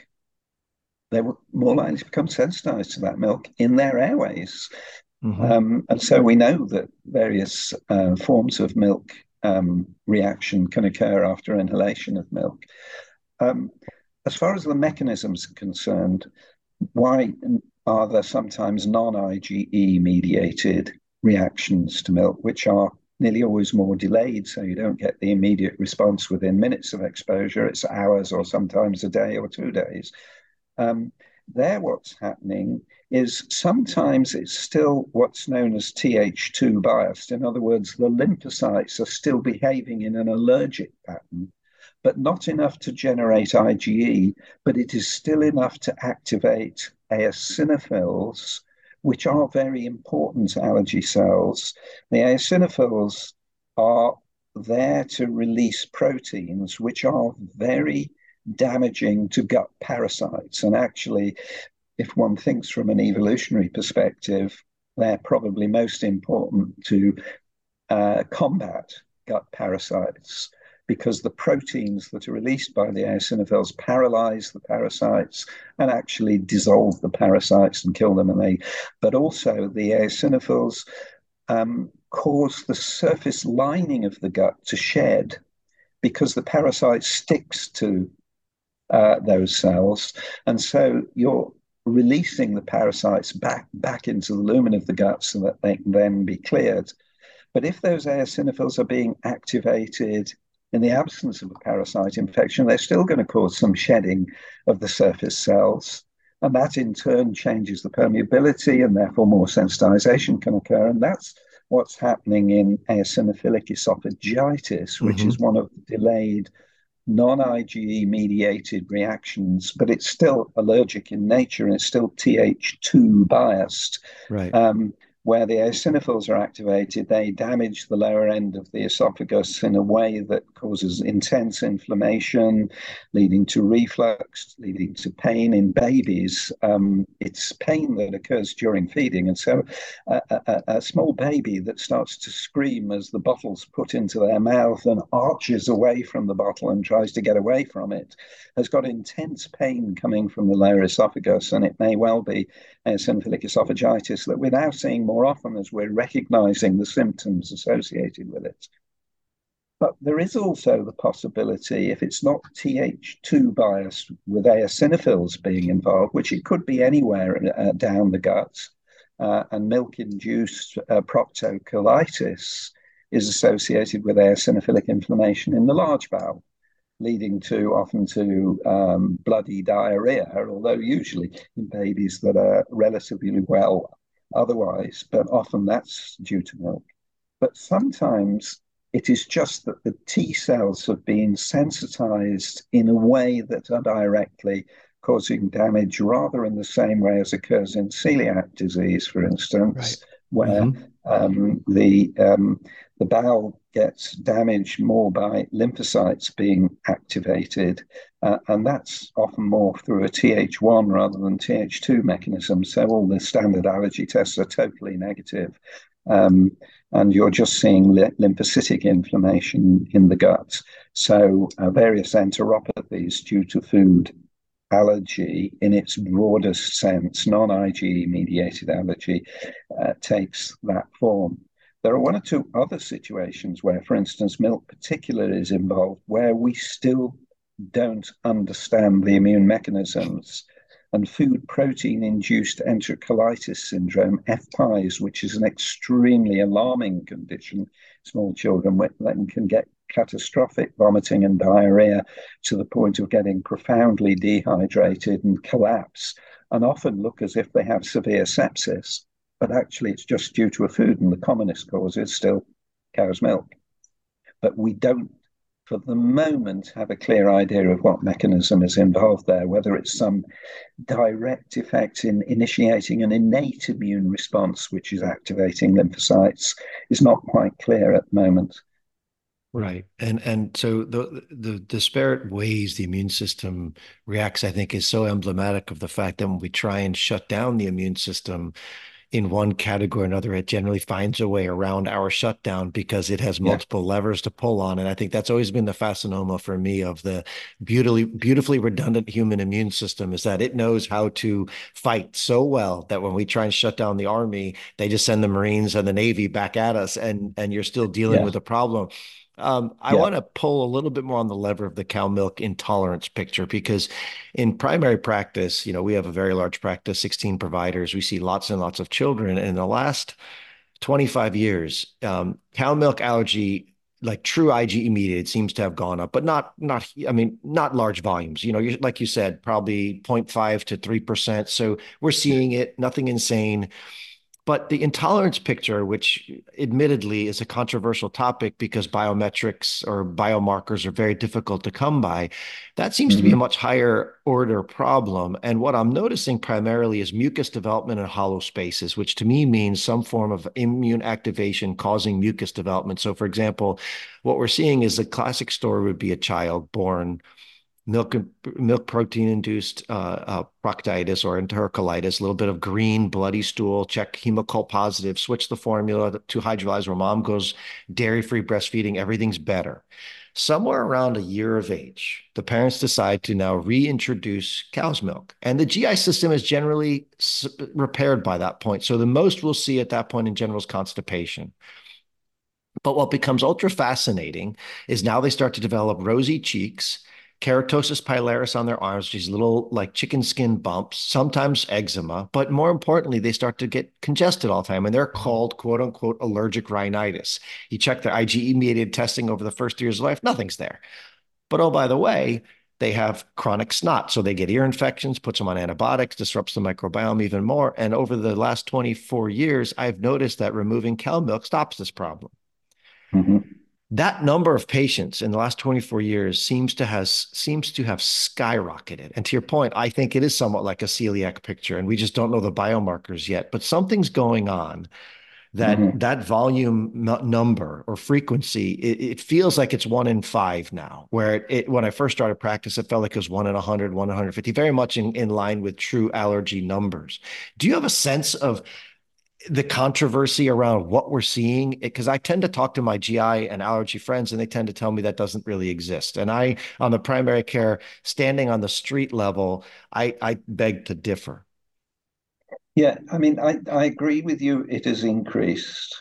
they were more likely to become sensitized to that milk in their airways. Mm-hmm. Um, and so we know that various uh, forms of milk um, reaction can occur after inhalation of milk. Um, as far as the mechanisms are concerned, why are there sometimes non-IgE mediated reactions to milk, which are nearly always more delayed, so you don't get the immediate response within minutes of exposure. It's hours or sometimes a day or two days. Um, there, what's happening is sometimes it's still what's known as T H two biased. In other words, the lymphocytes are still behaving in an allergic pattern, but not enough to generate IgE, but it is still enough to activate eosinophils, which are very important allergy cells. The eosinophils are there to release proteins, which are very damaging to gut parasites. And actually, if one thinks from an evolutionary perspective, they're probably most important to uh, combat gut parasites, because the proteins that are released by the eosinophils paralyze the parasites and actually dissolve the parasites and kill them. And they, but also the eosinophils um, cause the surface lining of the gut to shed, because the parasite sticks to uh, those cells. And so you're releasing the parasites back, back into the lumen of the gut so that they can then be cleared. But if those eosinophils are being activated in the absence of a parasite infection, they're still going to cause some shedding of the surface cells. And that in turn changes the permeability, and therefore more sensitization can occur. And that's what's happening in eosinophilic esophagitis, which mm-hmm. is one of the delayed non-IgE mediated reactions, but it's still allergic in nature and it's still T H two biased. Right. Um, where the eosinophils are activated, they damage the lower end of the esophagus in a way that causes intense inflammation, leading to reflux, leading to pain in babies. Um, it's pain that occurs during feeding. And so a, a, a small baby that starts to scream as the bottle's put into their mouth and arches away from the bottle and tries to get away from it has got intense pain coming from the lower esophagus. And it may well be eosinophilic esophagitis that we're now seeing more often as we're recognizing the symptoms associated with it. But there is also the possibility, if it's not T H two biased with eosinophils being involved, which it could be anywhere uh, down the gut, uh, and milk-induced uh, proctocolitis is associated with eosinophilic inflammation in the large bowel. leading to often to um, bloody diarrhea, although usually in babies that are relatively well otherwise, but often that's due to milk. But sometimes it is just that the T cells have been sensitized in a way that are directly causing damage, rather in the same way as occurs in celiac disease, for instance, Right. where Mm-hmm. um, the um, the bowel gets damaged more by lymphocytes being activated, uh, and that's often more through a T H one rather than T H two mechanism. So all the standard allergy tests are totally negative. Um, and you're just seeing lymphocytic inflammation in the gut. So uh, various enteropathies due to food allergy in its broadest sense, non-IgE mediated allergy, uh, takes that form. There are one or two other situations where, for instance, milk particularly is involved, where we still don't understand the immune mechanisms. And food protein induced enterocolitis syndrome, F P I S, which is an extremely alarming condition, small children with, can get catastrophic vomiting and diarrhea to the point of getting profoundly dehydrated and collapse, and often look as if they have severe sepsis. But actually, it's just due to a food, and the commonest cause is still cow's milk. But we don't, for the moment, have a clear idea of what mechanism is involved there, whether it's some direct effect in initiating an innate immune response, which is activating lymphocytes, is not quite clear at the moment. Right. And and so the the disparate ways the immune system reacts, I think, is so emblematic of the fact that when we try and shut down the immune system in one category or another, it generally finds a way around our shutdown because it has multiple yeah. levers to pull on. And I think that's always been the fascinoma for me of the beautifully, beautifully redundant human immune system, is that it knows how to fight so well that when we try and shut down the army, they just send the Marines and the Navy back at us, and, and you're still dealing yeah. with a problem. Um, I yeah. want to pull a little bit more on the lever of the cow milk intolerance picture, because in primary practice, you know, we have a very large practice, sixteen providers. We see lots and lots of children. And in the last twenty-five years, um, cow milk allergy, like true IgE mediated, seems to have gone up, but not, not, I mean, not large volumes. You know, you, like you said, probably zero point five to three percent. So we're seeing it, nothing insane. But the intolerance picture, which admittedly is a controversial topic because biometrics or biomarkers are very difficult to come by, that seems mm-hmm. to be a much higher order problem. And what I'm noticing primarily is mucus development in hollow spaces, which to me means some form of immune activation causing mucus development. So, for example, what we're seeing is the classic story would be a child born milk milk protein induced uh, uh, proctitis or enterocolitis, a little bit of green bloody stool, check Hemocult positive, switch the formula to hydrolyze where mom goes dairy-free breastfeeding, everything's better. Somewhere around a year of age, the parents decide to now reintroduce cow's milk. And the G I system is generally repaired by that point. So the most we'll see at that point in general is constipation. But what becomes ultra fascinating is now they start to develop rosy cheeks, keratosis pilaris on their arms, these little like chicken skin bumps, sometimes eczema, but more importantly, they start to get congested all the time, and they're called quote unquote allergic rhinitis. You check their IgE mediated testing over the first years of life, nothing's there. But oh, by the way, they have chronic snot. So they get ear infections, puts them on antibiotics, disrupts the microbiome even more. And over the last twenty-four years, I've noticed that removing cow milk stops this problem. Mm-hmm. That number of patients in the last twenty-four years seems to has seems to have skyrocketed. And to your point, I think it is somewhat like a celiac picture, and we just don't know the biomarkers yet. But something's going on that mm-hmm. that volume number or frequency, it, it feels like it's one in five now, where it, it, when I first started practice, it felt like it was one in one hundred, one in one hundred fifty, very much in, in line with true allergy numbers. Do you have a sense of the controversy around what we're seeing? Because I tend to talk to my G I and allergy friends, and they tend to tell me that doesn't really exist. And I, on the primary care, standing on the street level, I, I beg to differ. Yeah, I mean, I, I agree with you. It has increased,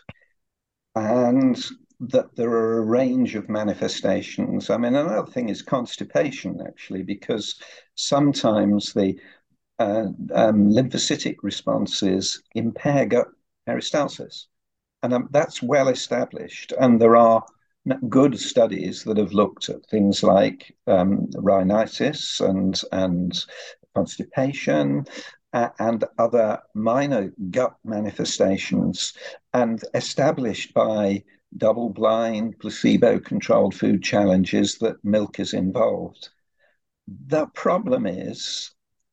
and that there are a range of manifestations. I mean, another thing is constipation, actually, because sometimes the uh, um, lymphocytic responses impair gut peristalsis. And um, that's well established. And there are good studies that have looked at things like um, rhinitis and and constipation uh, and other minor gut manifestations, and established by double-blind, placebo-controlled food challenges that milk is involved. The problem is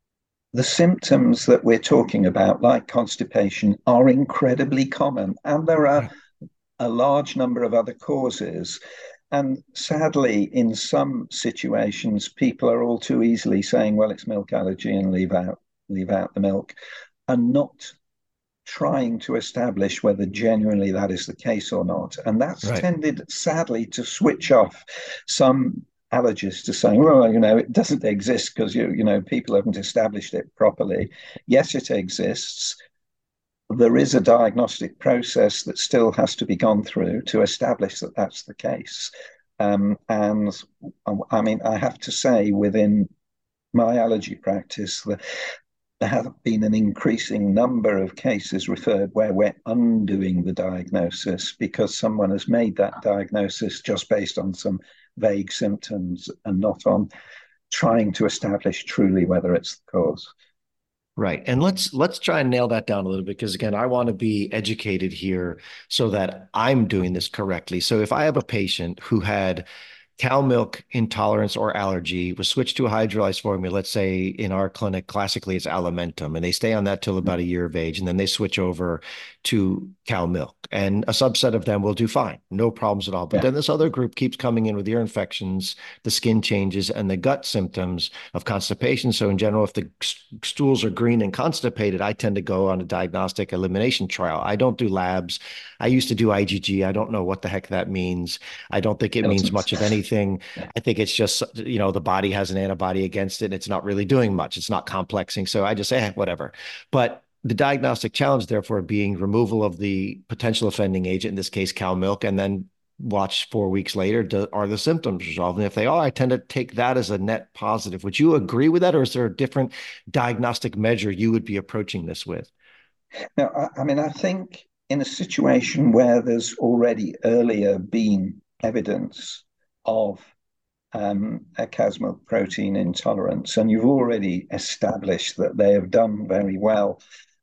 the symptoms that we're talking about, like constipation, are incredibly common, and there are a large number of other causes. And sadly, in some situations, people are all too easily saying, well, it's milk allergy, and leave out leave out the milk, and not trying to establish whether genuinely that is the case or not. And that's right. tended, sadly, to switch off some allergists to saying, well, you know, it doesn't exist because, you, you know, people haven't established it properly. Yes, it exists. There is a diagnostic process that still has to be gone through to establish that that's the case. Um, and I mean, I have to say, within my allergy practice, the, there have been an increasing number of cases referred where we're undoing the diagnosis because someone has made that diagnosis just based on some vague symptoms and not on trying to establish truly whether it's the cause. Right. And let's let's try and nail that down a little bit, because again, I want to be educated here so that I'm doing this correctly. So if I have a patient who had cow milk intolerance or allergy, was switched to a hydrolyzed formula, let's say in our clinic, classically it's Alimentum, and they stay on that till about a year of age, and then they switch over to cow milk. And a subset of them will do fine, no problems at all. But yeah. then this other group keeps coming in with ear infections, the skin changes, and the gut symptoms of constipation. So in general, if the stools are green and constipated, I tend to go on a diagnostic elimination trial. I don't do labs. I used to do I G G. I don't know what the heck that means. I don't think it means much of anything. Yeah. I think it's just, you know, the body has an antibody against it, and it's not really doing much. It's not complexing. So I just say, eh, whatever. But the diagnostic challenge, therefore, being removal of the potential offending agent, in this case, cow milk, and then watch four weeks later, do, are the symptoms resolved? And if they are, I tend to take that as a net positive. Would you agree with that, or is there a different diagnostic measure you would be approaching this with? No, I, I mean, I think in a situation where there's already earlier been evidence of um, a cow's milk protein intolerance, and you've already established that they have done very well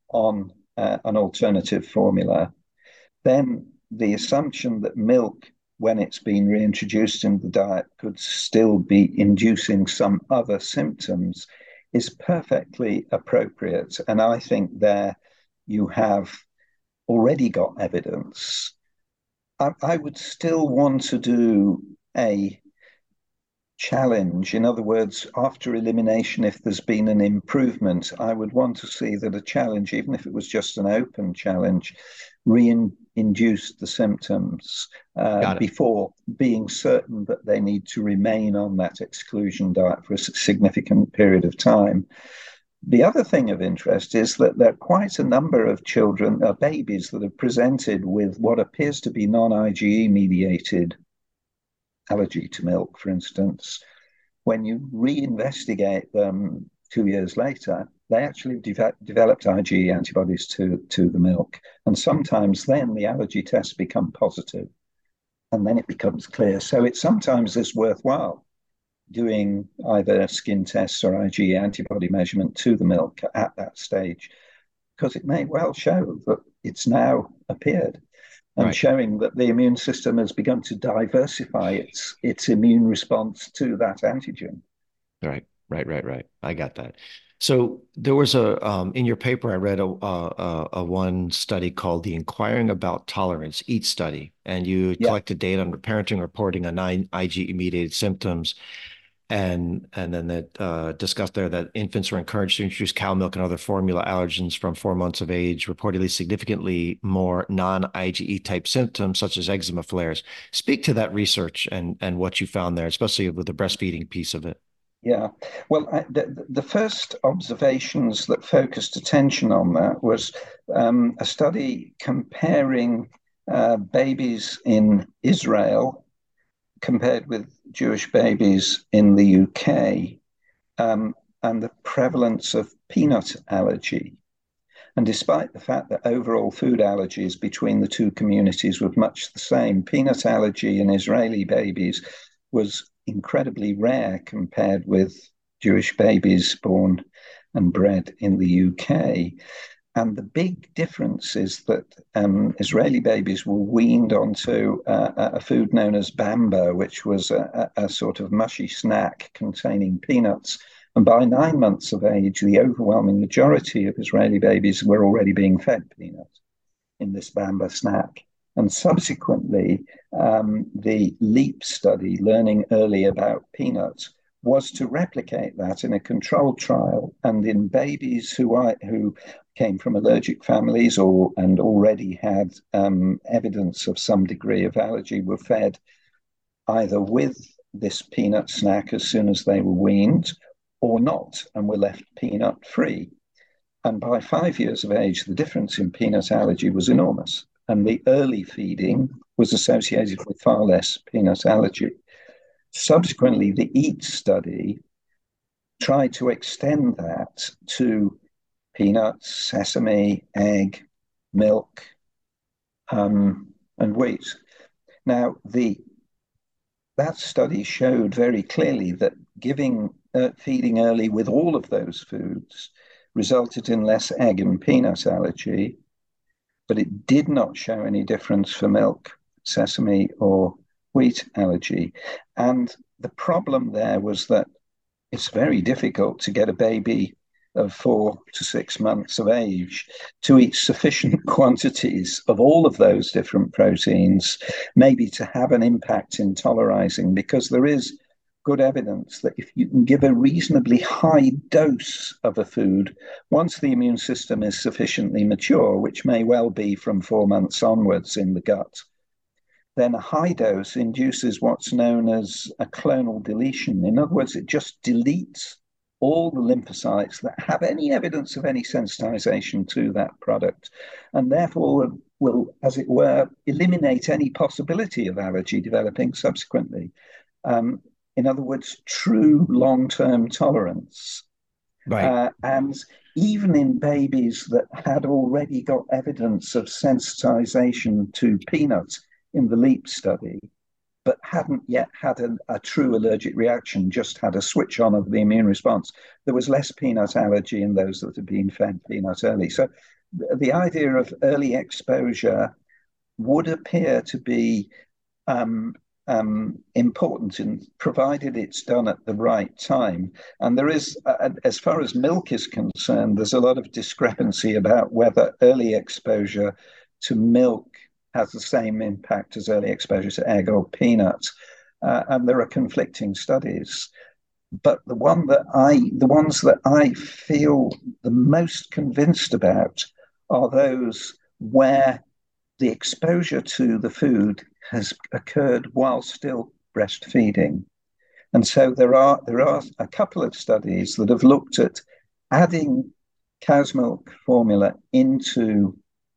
on uh, an alternative formula, then the assumption that milk, when it's been reintroduced in the diet, could still be inducing some other symptoms is perfectly appropriate. And I think there you have already got evidence. I, I would still want to do a challenge. In other words, after elimination, if there's been an improvement, I would want to see that a challenge, even if it was just an open challenge, re-induced the symptoms uh, before being certain that they need to remain on that exclusion diet for a significant period of time. The other thing of interest is that there are quite a number of children, uh, babies, that have presented with what appears to be non-I G E mediated allergy to milk, for instance. When you reinvestigate them two years later, they actually de- developed I G E antibodies to, to the milk. And sometimes then the allergy tests become positive, and then it becomes clear. So it sometimes is worthwhile doing either skin tests or I G E antibody measurement to the milk at that stage, because it may well show that it's now appeared. And right. showing that the immune system has begun to diversify its its immune response to that antigen. Right, right, right, right. I got that. So there was a um, in your paper, I read a, a, a one study called the Inquiring About Tolerance, EAT study, and you yeah. collected data on parenting reporting on nine I G E-mediated symptoms. And and then that uh, discussed there that infants were encouraged to introduce cow milk and other formula allergens from four months of age, reportedly significantly more non-I G E type symptoms such as eczema flares. Speak to that research and and what you found there, especially with the breastfeeding piece of it. Yeah, well, I, the, the first observations that focused attention on that was um, a study comparing uh, babies in Israel compared with Jewish babies in the U K, um, and the prevalence of peanut allergy. And despite the fact that overall food allergies between the two communities were much the same, peanut allergy in Israeli babies was incredibly rare compared with Jewish babies born and bred in the U K. And the big difference is that um, Israeli babies were weaned onto uh, a food known as bamba, which was a, a, sort of mushy snack containing peanuts. And by nine months of age, the overwhelming majority of Israeli babies were already being fed peanuts in this bamba snack. And subsequently, um, the LEAP study, learning early about peanuts, was to replicate that in a controlled trial, and in babies who I, who came from allergic families or and already had um, evidence of some degree of allergy were fed either with this peanut snack as soon as they were weaned or not, and were left peanut free. And by five years of age, the difference in peanut allergy was enormous, and the early feeding was associated with far less peanut allergy. Subsequently, the EAT study tried to extend that to peanuts, sesame, egg, milk, um, and wheat. Now, the that study showed very clearly that giving uh, feeding early with all of those foods resulted in less egg and peanut allergy, but it did not show any difference for milk, sesame, or wheat allergy. And the problem there was that it's very difficult to get a baby of four to six months of age to eat sufficient quantities of all of those different proteins, maybe to have an impact in tolerizing, because there is good evidence that if you can give a reasonably high dose of a food, once the immune system is sufficiently mature, which may well be from four months onwards in the gut, then a high dose induces what's known as a clonal deletion. In other words, it just deletes all the lymphocytes that have any evidence of any sensitization to that product, and therefore will, as it were, eliminate any possibility of allergy developing subsequently. Um, in other words, true long-term tolerance. Right. Uh, and even in babies that had already got evidence of sensitization to peanuts in the LEAP study, but hadn't yet had a, a true allergic reaction, just had a switch on of the immune response, there was less peanut allergy in those that had been fed peanut early. So th- the idea of early exposure would appear to be um, um, important, in, provided it's done at the right time. And there is, uh, as far as milk is concerned, there's a lot of discrepancy about whether early exposure to milk has the same impact as early exposure to egg or peanuts. Uh, and there are conflicting studies. But the one that I, the ones that I feel the most convinced about are those where the exposure to the food has occurred while still breastfeeding. And so there are there are a couple of studies that have looked at adding cow's milk formula into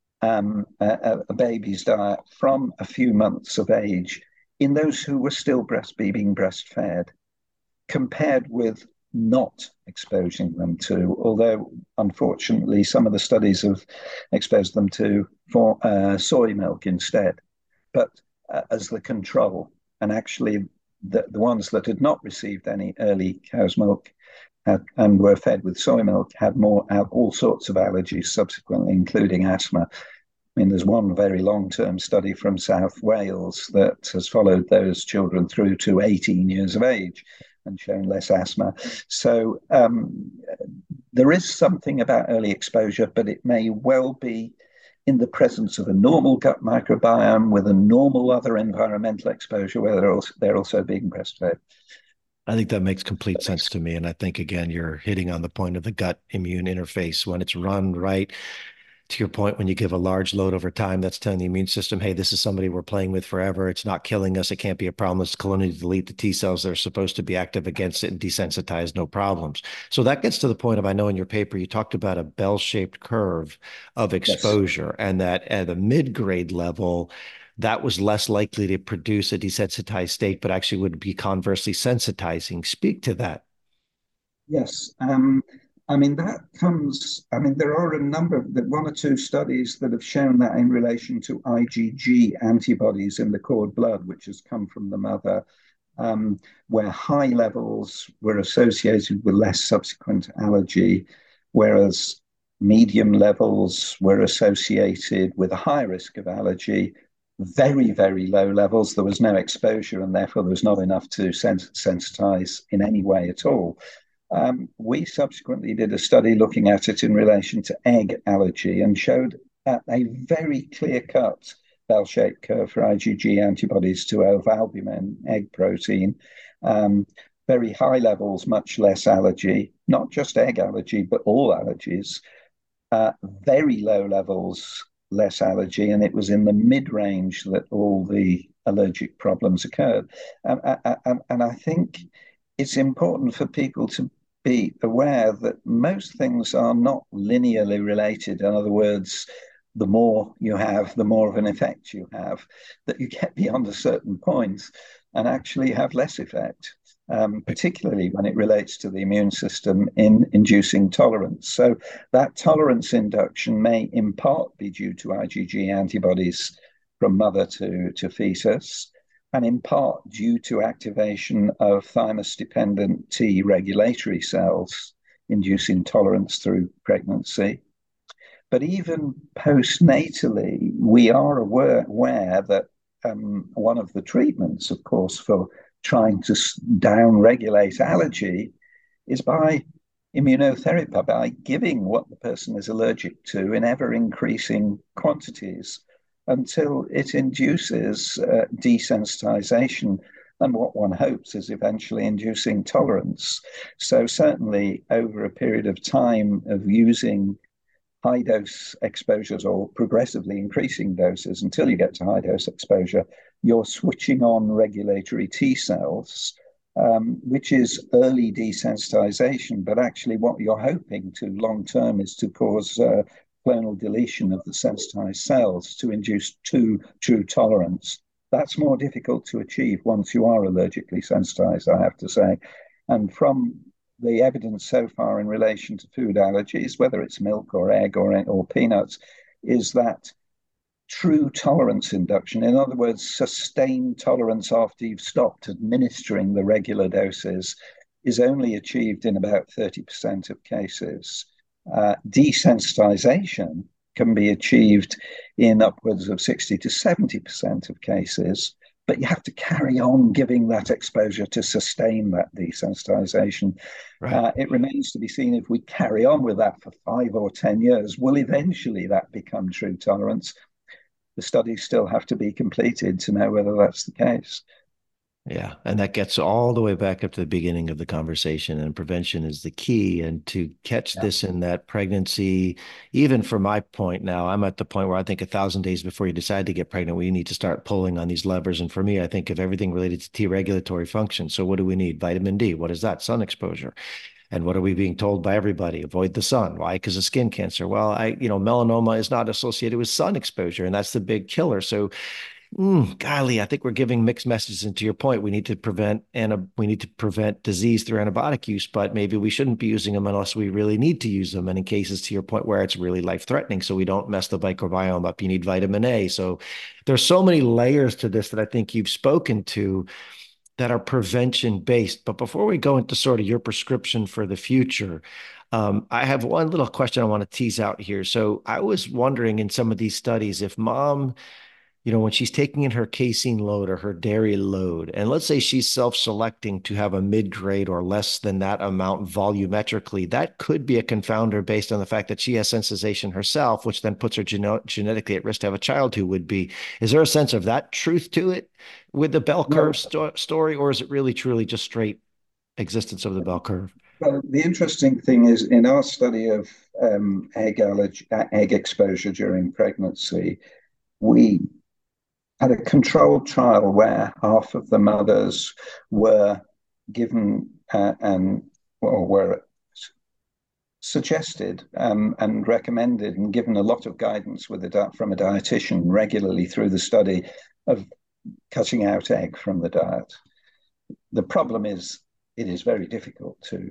Um, a, a baby's diet from a few months of age in those who were still breast being breastfed, compared with not exposing them to, although unfortunately some of the studies have exposed them to for uh, soy milk instead, but uh, as the control. And actually the, the ones that had not received any early cow's milk had, and were fed with soy milk had more had all sorts of allergies subsequently, including asthma. I mean, there's one very long-term study from South Wales that has followed those children through to eighteen years of age and shown less asthma. So um, there is something about early exposure, but it may well be in the presence of a normal gut microbiome with a normal other environmental exposure where they're also, they're also being breastfed. I think that makes complete sense to me. And I think, again, you're hitting on the point of the gut immune interface. When it's run right, to your point, when you give a large load over time, that's telling the immune system, hey, this is somebody we're playing with forever. It's not killing us. It can't be a problem. It's going to delete the T cells that are supposed to be active against it and desensitize, no problems. So that gets to the point of, I know in your paper, you talked about a bell-shaped curve of exposure, yes, and that at a mid-grade level, that was less likely to produce a desensitized state, but actually would be conversely sensitizing. Speak to that. Yes. Um, I mean, that comes, I mean, there are a number of, one or two studies that have shown that in relation to IgG antibodies in the cord blood, which has come from the mother, um, where high levels were associated with less subsequent allergy, whereas medium levels were associated with a high risk of allergy. Very, very low levels, there was no exposure, and therefore there was not enough to sens- sensitize in any way at all. Um, we subsequently did a study looking at it in relation to egg allergy and showed a very clear-cut bell-shaped curve for IgG antibodies to ovalbumin, egg protein. Um, very high levels, much less allergy, not just egg allergy, but all allergies. Uh, very low levels, less allergy, and it was in the mid-range that all the allergic problems occurred. Um, and, and I think it's important for people to be aware that most things are not linearly related. In other words, the more you have, the more of an effect you have, that you get beyond a certain point and actually have less effect, um, particularly when it relates to the immune system in inducing tolerance. So that tolerance induction may in part be due to IgG antibodies from mother to, to fetus, and in part due to activation of thymus-dependent T regulatory cells, inducing tolerance through pregnancy. But even postnatally, we are aware, aware that um, one of the treatments, of course, for trying to down-regulate allergy is by immunotherapy, by giving what the person is allergic to in ever-increasing quantities until it induces uh, desensitization and what one hopes is eventually inducing tolerance. So certainly over a period of time of using high dose exposures or progressively increasing doses until you get to high dose exposure, you're switching on regulatory T cells, um, which is early desensitization. But actually, what you're hoping to long term is to cause uh, clonal deletion of the sensitized cells to induce true, true tolerance. That's more difficult to achieve once you are allergically sensitized, I have to say. And from the evidence so far in relation to food allergies, whether it's milk or egg or, or peanuts, is that true tolerance induction, in other words, sustained tolerance after you've stopped administering the regular doses, is only achieved in about thirty percent of cases. Uh, desensitization can be achieved in upwards of sixty to seventy percent of cases, but you have to carry on giving that exposure to sustain that desensitization. Right. Uh, it remains to be seen if we carry on with that for five or ten years, will eventually that become true tolerance? The studies still have to be completed to know whether that's the case. Yeah, and that gets all the way back up to the beginning of the conversation, and prevention is the key. And to catch yeah. this in that pregnancy, even from my point now, I'm at the point where I think a thousand days before you decide to get pregnant, we need to start pulling on these levers. And for me, I think of everything related to T regulatory function. So what do we need? Vitamin D. What is that? Sun exposure. And what are we being told by everybody? Avoid the sun. Why? Because of skin cancer. Well, I, you know, melanoma is not associated with sun exposure, and that's the big killer. So Mm, golly, I think we're giving mixed messages. And to your point, we need to prevent and we need to prevent disease through antibiotic use, but maybe we shouldn't be using them unless we really need to use them. And in cases, to your point, where it's really life-threatening, so we don't mess the microbiome up, you need vitamin A. So there's so many layers to this that I think you've spoken to that are prevention-based. But before we go into sort of your prescription for the future, um, I have one little question I want to tease out here. So I was wondering in some of these studies, if mom, you know, when she's taking in her casein load or her dairy load, and let's say she's self-selecting to have a mid-grade or less than that amount volumetrically, that could be a confounder based on the fact that she has sensitization herself, which then puts her geno- genetically at risk to have a child who would be. Is there a sense of that truth to it with the bell curve no. sto- story, or is it really truly just straight existence of the bell curve? Well, the interesting thing is in our study of um, egg allergy, egg exposure during pregnancy, we had a controlled trial where half of the mothers were given uh, and well, were suggested um, and recommended and given a lot of guidance with a from a dietitian regularly through the study of cutting out egg from the diet. The problem is it is very difficult to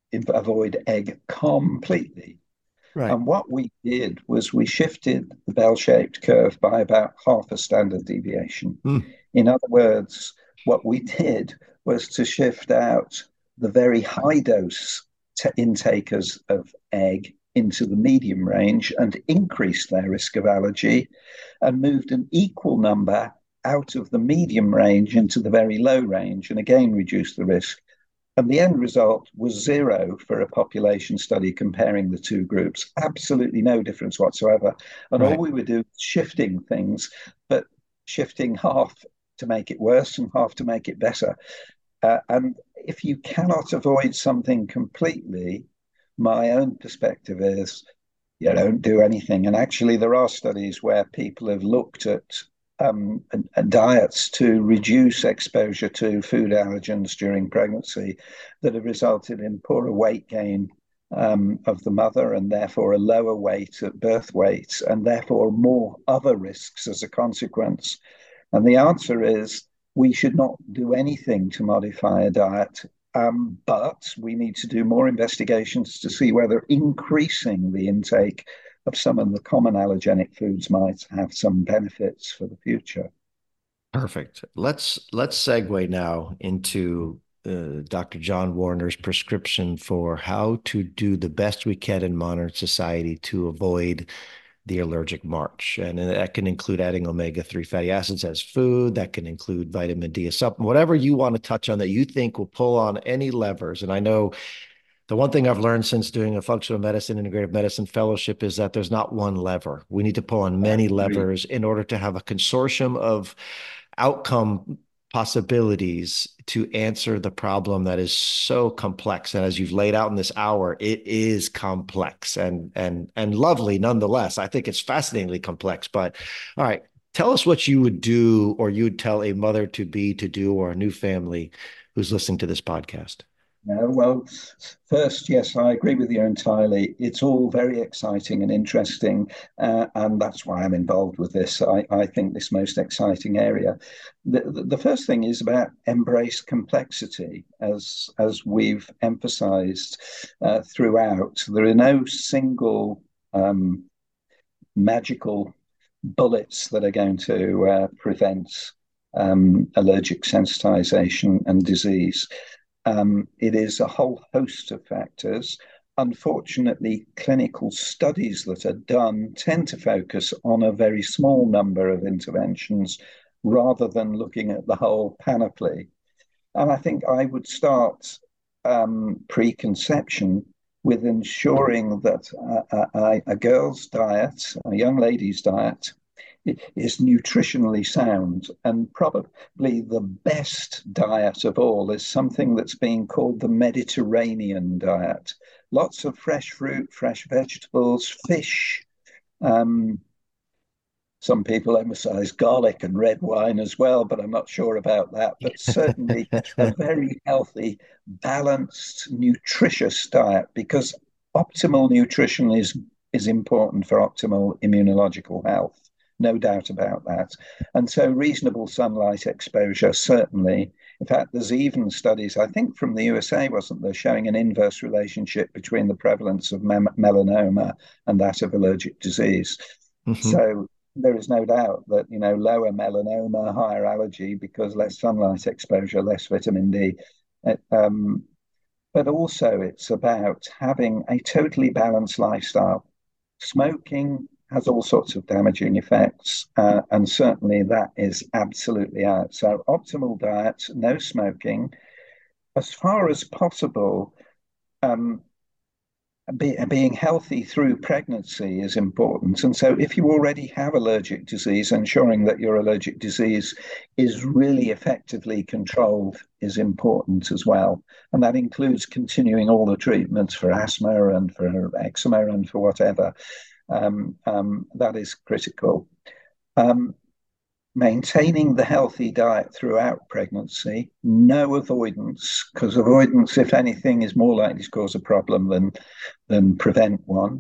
avoid egg completely. Right. And what we did was we shifted the bell-shaped curve by about half a standard deviation. Mm. In other words, what we did was to shift out the very high dose intakers of egg into the medium range and increased their risk of allergy, and moved an equal number out of the medium range into the very low range, and again reduced the risk. And the end result was zero for a population study comparing the two groups. Absolutely no difference whatsoever. And Right. all we were doing was shifting things, but shifting half to make it worse and half to make it better. Uh, and if you cannot avoid something completely, my own perspective is you don't do anything. And actually, there are studies where people have looked at um, diets to reduce exposure to food allergens during pregnancy that have resulted in poorer weight gain um, of the mother, and therefore a lower weight at birth weight, and therefore more other risks as a consequence. And the answer is we should not do anything to modify a diet, um, but we need to do more investigations to see whether increasing the intake of some of the common allergenic foods might have some benefits for the future. Perfect. Let's let's segue now into uh, Doctor John Warner's prescription for how to do the best we can in modern society to avoid the allergic march. And that can include adding omega three fatty acids as food. That can include vitamin D as supplement, whatever you want to touch on that you think will pull on any levers. And I know the one thing I've learned since doing a functional medicine, integrative medicine fellowship is that there's not one lever. We need to pull on many levers in order to have a consortium of outcome possibilities to answer the problem that is so complex. And as you've laid out in this hour, it is complex and and and lovely nonetheless. I think it's fascinatingly complex. But all right, tell us what you would do, or you'd tell a mother to be to do, or a new family who's listening to this podcast. Uh, well, first, yes, I agree with you entirely. It's all very exciting and interesting, uh, and that's why I'm involved with this. I, I think this most exciting area. The, the, the first thing is about embrace complexity, as as we've emphasized uh, throughout. There are no single um, magical bullets that are going to uh, prevent um, allergic sensitization and disease. Um, it is a whole host of factors. Unfortunately, clinical studies that are done tend to focus on a very small number of interventions rather than looking at the whole panoply. And I think I would start um, pre-conception with ensuring that a, a, a girl's diet, a young lady's diet, is nutritionally sound. And probably the best diet of all is something that's being called the Mediterranean diet. Lots of fresh fruit, fresh vegetables, fish. Um, some people emphasize garlic and red wine as well, but I'm not sure about that. But certainly a very healthy, balanced, nutritious diet, because optimal nutrition is, is important for optimal immunological health. No doubt about that. And so reasonable sunlight exposure, certainly. In fact, there's even studies, I think from the U S A, wasn't there, showing an inverse relationship between the prevalence of mem- melanoma and that of allergic disease. Mm-hmm. So there is no doubt that, you know, lower melanoma, higher allergy because less sunlight exposure, less vitamin D. Um, but also it's about having a totally balanced lifestyle. Smoking has all sorts of damaging effects, uh, and certainly that is absolutely out. So optimal diet, no smoking. As far as possible, um, be, being healthy through pregnancy is important. And so if you already have allergic disease, ensuring that your allergic disease is really effectively controlled is important as well. And that includes continuing all the treatments for asthma and for eczema and for whatever. Um, um, that is critical. Um, maintaining the healthy diet throughout pregnancy, no avoidance, because avoidance, if anything, is more likely to cause a problem than, than prevent one.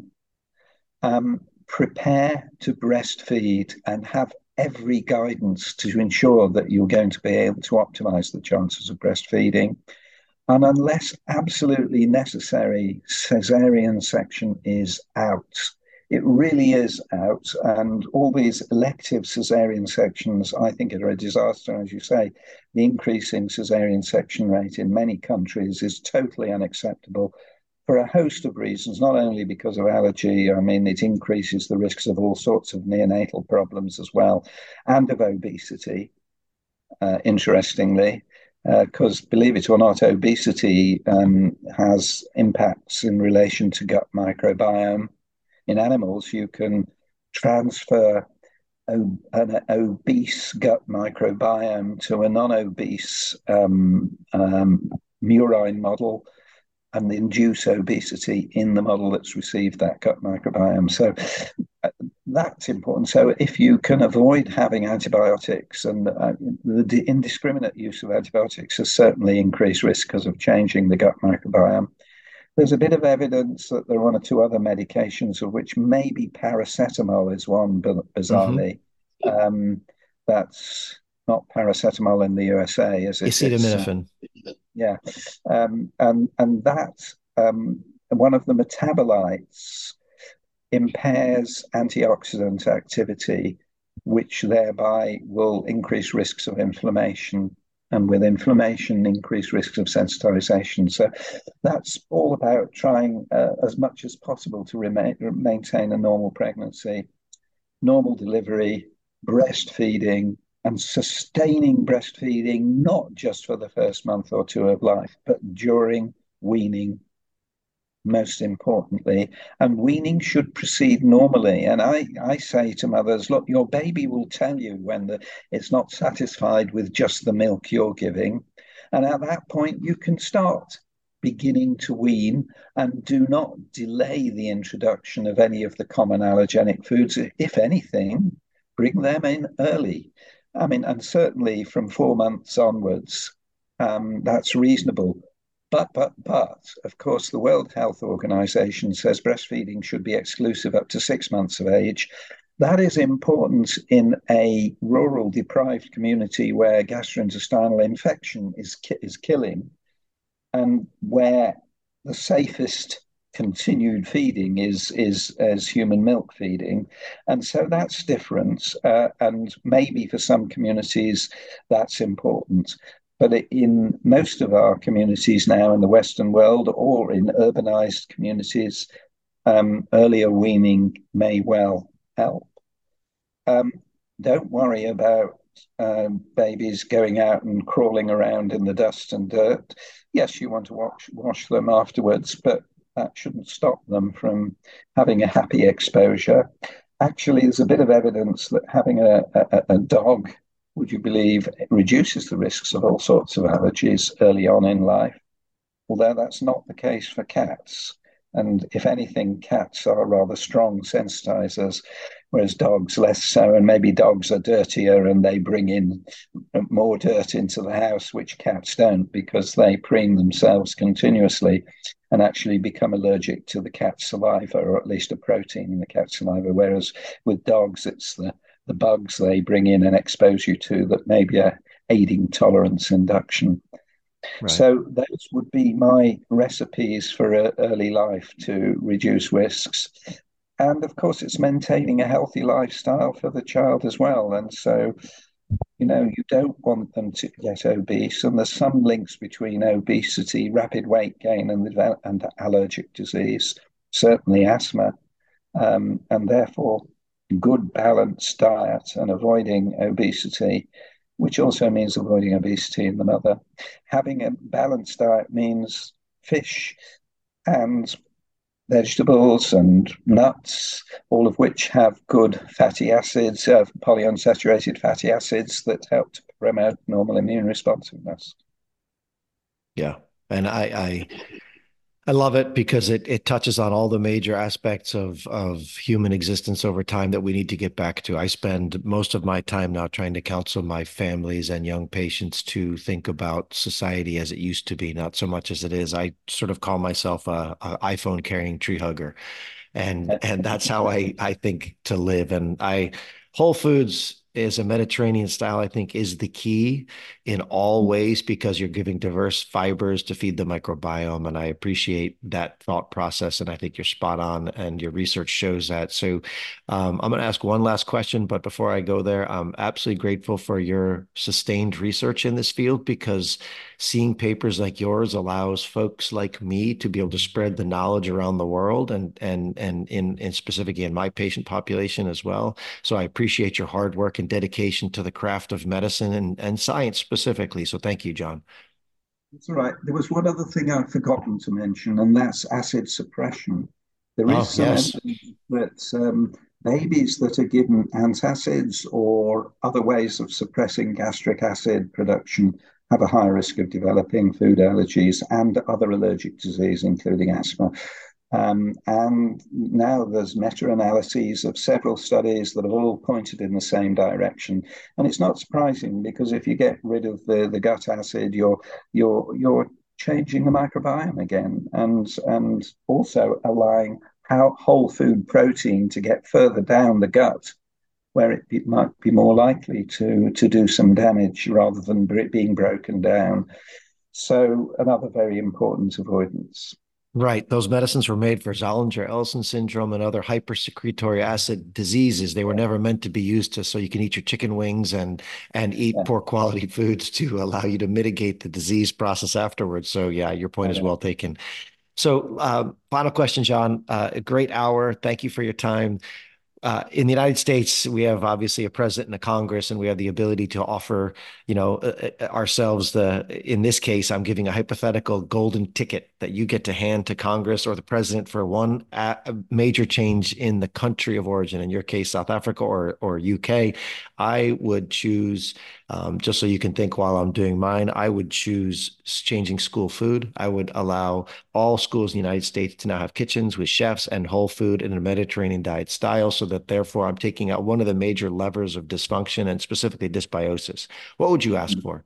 Um, prepare to breastfeed and have every guidance to ensure that you're going to be able to optimize the chances of breastfeeding. And unless absolutely necessary, cesarean section is out. It really is out. And all these elective cesarean sections, I think, are a disaster. As you say, the increasing cesarean section rate in many countries is totally unacceptable for a host of reasons, not only because of allergy. I mean, it increases the risks of all sorts of neonatal problems as well, and of obesity, uh, interestingly because uh, believe it or not, obesity um, has impacts in relation to gut microbiome. In animals, you can transfer an obese gut microbiome to a non-obese um, um, murine model and induce obesity in the model that's received that gut microbiome. So uh, that's important. So if you can avoid having antibiotics, and uh, the indiscriminate use of antibiotics has certainly increased risk because of changing the gut microbiome. There's a bit of evidence that there are one or two other medications, of which maybe paracetamol is one, bizarrely. Mm-hmm. Um, that's not paracetamol in the U S A, is it? Acetaminophen. Uh, yeah. Um, and, and that, um, one of the metabolites impairs antioxidant activity, which thereby will increase risks of inflammation, and with inflammation, increase risks of sensitization. So that's all about trying uh, as much as possible to remain, maintain a normal pregnancy, normal delivery, breastfeeding, and sustaining breastfeeding, not just for the first month or two of life, but during weaning, most importantly. And weaning should proceed normally. And I, I say to mothers, look, your baby will tell you when the, it's not satisfied with just the milk you're giving. And at that point, you can start beginning to wean, and do not delay the introduction of any of the common allergenic foods. If anything, bring them in early. I mean, and certainly from four months onwards, um, that's reasonable. But, but, but, of course, the World Health Organization says breastfeeding should be exclusive up to six months of age. That is important in a rural deprived community where gastrointestinal infection is, is killing, and where the safest continued feeding is, is as human milk feeding. And so that's different. Uh, and maybe for some communities, that's important. But in most of our communities now in the Western world, or in urbanized communities, um, earlier weaning may well help. Um, don't worry about um, babies going out and crawling around in the dust and dirt. Yes, you want to wash, wash them afterwards, but that shouldn't stop them from having a happy exposure. Actually, there's a bit of evidence that having a, a, a dog, would you believe, it reduces the risks of all sorts of allergies early on in life, although that's not the case for cats. And if anything, cats are rather strong sensitizers, whereas dogs less so. And maybe dogs are dirtier and they bring in more dirt into the house, which cats don't, because they preen themselves continuously and actually become allergic to the cat's saliva, or at least a protein in the cat's saliva. Whereas with dogs, it's the, the bugs they bring in and expose you to that maybe are aiding tolerance induction. Right. So those would be my recipes for uh, early life to reduce risks. And of course, it's maintaining a healthy lifestyle for the child as well. And so, you know, you don't want them to get obese. And there's some links between obesity, rapid weight gain, and, and allergic disease, certainly asthma. Um, and therefore, good balanced diet and avoiding obesity, which also means avoiding obesity in the mother. Having a balanced diet means fish and vegetables and nuts, all of which have good fatty acids, uh, polyunsaturated fatty acids that help to promote normal immune responsiveness. Yeah, and I, I I love it because it it touches on all the major aspects of of human existence over time that we need to get back to. I spend most of my time now trying to counsel my families and young patients to think about society as it used to be, not so much as it is. I sort of call myself a, a iPhone carrying tree hugger, and and that's how I I think to live. And I Whole Foods as a Mediterranean style, I think is the key in all ways because you're giving diverse fibers to feed the microbiome. And I appreciate that thought process. And I think you're spot on and your research shows that. So um, I'm going to ask one last question, but before I go there, I'm absolutely grateful for your sustained research in this field because seeing papers like yours allows folks like me to be able to spread the knowledge around the world and and and in, in specifically in my patient population as well. So I appreciate your hard work and dedication to the craft of medicine and, and science specifically. So thank you, John. That's all right. There was one other thing I've forgotten to mention, and that's acid suppression. There is Oh, some yes. evidence that um, babies that are given antacids or other ways of suppressing gastric acid production have a high risk of developing food allergies and other allergic disease, including asthma. Um, and now there's meta-analyses of several studies that have all pointed in the same direction. And it's not surprising because if you get rid of the, the gut acid, you're you're you're changing the microbiome again, and and also allowing how whole food protein to get further down the gut, where it be, might be more likely to to do some damage rather than it being broken down. So another very important avoidance. Right. Those medicines were made for Zollinger-Ellison syndrome and other hypersecretory acid diseases. They were never meant to be used to so you can eat your chicken wings and and eat Yeah, poor quality foods to allow you to mitigate the disease process afterwards. So yeah, your point is well taken. So uh, final question, John. Uh, a great hour. Thank you for your time. Uh, in the United States, we have obviously a president and a Congress, and we have the ability to offer, you know, uh, uh, ourselves the. In this case, I'm giving a hypothetical golden ticket that you get to hand to Congress or the president for one uh, major change in the country of origin. In your case, South Africa or or U K. I would choose, um, just so you can think while I'm doing mine. I would choose changing school food. I would allow all schools in the United States to now have kitchens with chefs and whole food in a Mediterranean diet style, so that therefore I'm taking out one of the major levers of dysfunction and specifically dysbiosis. What would you ask for?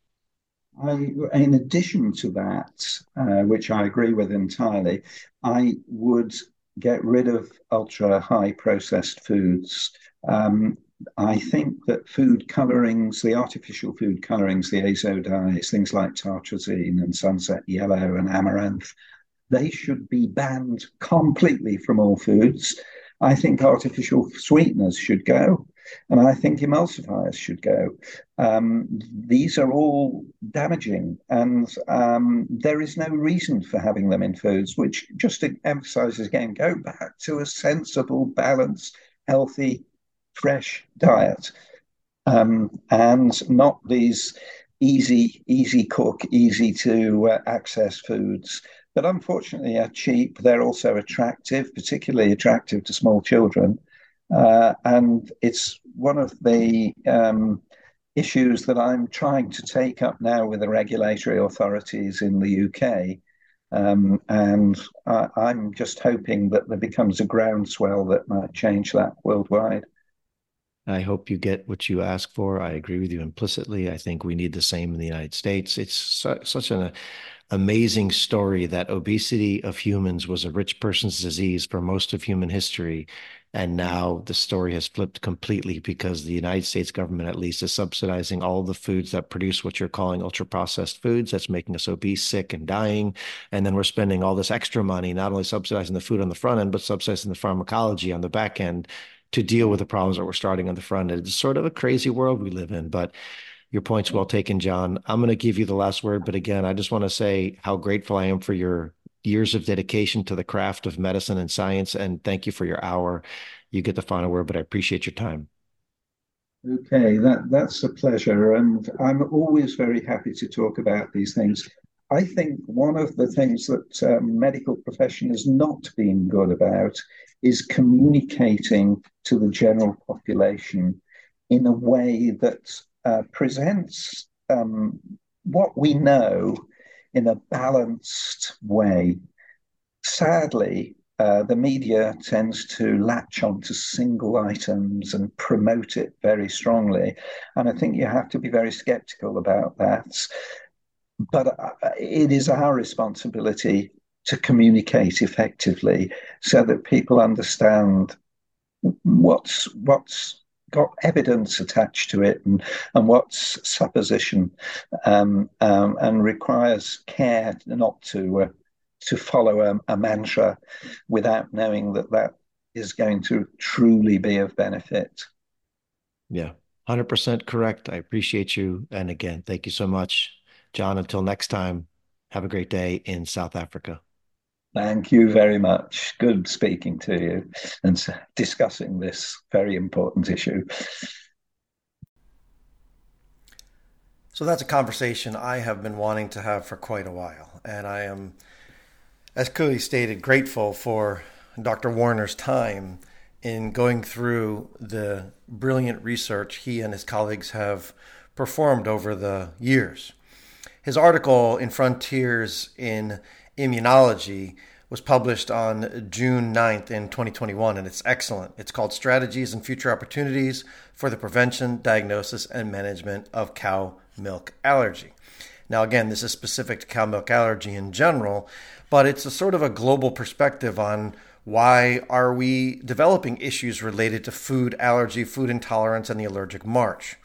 I, in addition to that, uh, which I agree with entirely, I would get rid of ultra high processed foods. Um, I think that food colorings, the artificial food colorings, the azo dyes, things like tartrazine and sunset yellow and amaranth, they should be banned completely from all foods. I think artificial sweeteners should go, and I think emulsifiers should go. Um, these are all damaging, and um, there is no reason for having them in foods, which just emphasizes again go back to a sensible, balanced, healthy, fresh diet, um, and not these easy, easy cook, easy to uh, access foods that unfortunately are cheap. They're also attractive, particularly attractive to small children. Uh, and it's one of the um, issues that I'm trying to take up now with the regulatory authorities in the U K. Um, and I, I'm just hoping that there becomes a groundswell that might change that worldwide. I hope you get what you ask for. I agree with you implicitly. I think we need the same in the United States. It's su such an amazing story that obesity of humans was a rich person's disease for most of human history. And now the story has flipped completely because the United States government, at least, is subsidizing all the foods that produce what you're calling ultra processed foods. That's making us obese, sick, and dying. And then we're spending all this extra money, not only subsidizing the food on the front end, but subsidizing the pharmacology on the back end to deal with the problems that we're starting on the front end. It's sort of a crazy world we live in, but your point's well taken, John. I'm going to give you the last word, but again, I just want to say how grateful I am for your years of dedication to the craft of medicine and science, and thank you for your hour. You get the final word, but I appreciate your time. Okay, that, that's a pleasure. And I'm always very happy to talk about these things. I think one of the things that um, medical profession has not been good about is communicating to the general population in a way that uh, presents um, what we know in a balanced way. Sadly, uh, the media tends to latch onto single items and promote it very strongly. And I think you have to be very skeptical about that. But uh, it is our responsibility to communicate effectively so that people understand what's what's got evidence attached to it, and, and what's supposition, um, um, and requires care not to uh, to follow a, a mantra without knowing that that is going to truly be of benefit. Yeah, one hundred percent correct. I appreciate you. And again, thank you so much, John. Until next time, have a great day in South Africa. Thank you very much. Good speaking to you and discussing this very important issue. So that's a conversation I have been wanting to have for quite a while. And I am, as clearly stated, grateful for Doctor Warner's time in going through the brilliant research he and his colleagues have performed over the years. His article in Frontiers in Immunology was published on June ninth in twenty twenty-one, and it's excellent. It's called Strategies and Future Opportunities for the Prevention, Diagnosis, and Management of Cow Milk Allergy. Now, again, this is specific to cow milk allergy in general, but it's a sort of a global perspective on why are we developing issues related to food allergy, food intolerance, and the allergic march.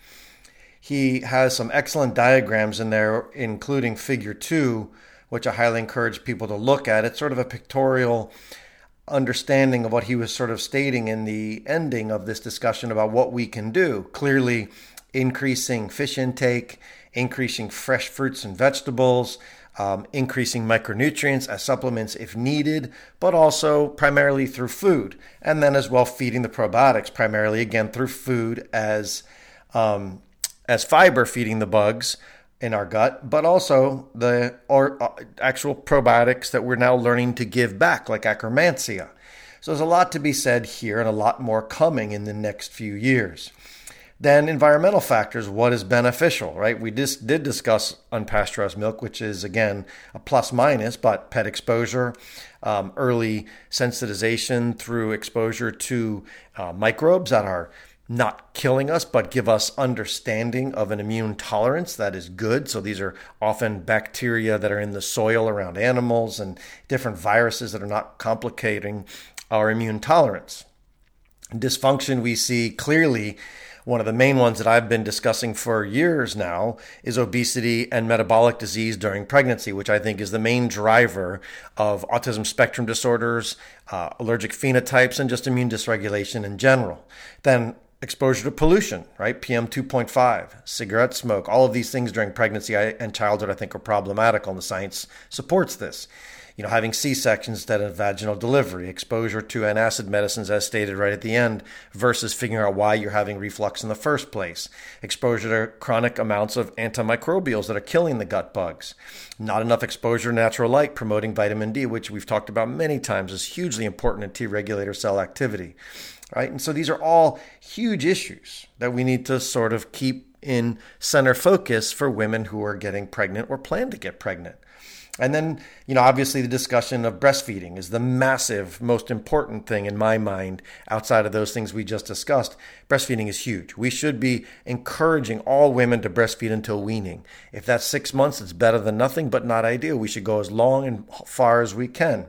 He has some excellent diagrams in there, including figure two, which I highly encourage people to look at. It's sort of a pictorial understanding of what he was sort of stating in the ending of this discussion about what we can do. Clearly, increasing fish intake, increasing fresh fruits and vegetables, um, increasing micronutrients as supplements if needed, but also primarily through food. And then as well, feeding the probiotics primarily, again, through food as um, as fiber, feeding the bugs in our gut, but also the or, uh, actual probiotics that we're now learning to give back, like Akkermansia. So there's a lot to be said here and a lot more coming in the next few years. Then environmental factors, what is beneficial, right? We just did discuss unpasteurized milk, which is, again, a plus minus, but pet exposure, um, early sensitization through exposure to uh, microbes that are not killing us, but give us understanding of an immune tolerance that is good. So these are often bacteria that are in the soil around animals and different viruses that are not complicating our immune tolerance. Dysfunction we see clearly. One of the main ones that I've been discussing for years now is obesity and metabolic disease during pregnancy, which I think is the main driver of autism spectrum disorders, uh, allergic phenotypes, and just immune dysregulation in general. Then exposure to pollution, right? P M two point five, cigarette smoke, all of these things during pregnancy and childhood I think are problematical, and the science supports this. You know, having C-sections instead of vaginal delivery, exposure to antacid medicines as stated right at the end, versus figuring out why you're having reflux in the first place. Exposure to chronic amounts of antimicrobials that are killing the gut bugs. Not enough exposure to natural light promoting vitamin D, which we've talked about many times is hugely important in T regulator cell activity. Right? And so these are all huge issues that we need to sort of keep in center focus for women who are getting pregnant or plan to get pregnant. And then, you know, obviously the discussion of breastfeeding is the massive, most important thing in my mind outside of those things we just discussed. Breastfeeding is huge. We should be encouraging all women to breastfeed until weaning. If that's six months, it's better than nothing, but not ideal. We should go as long and far as we can.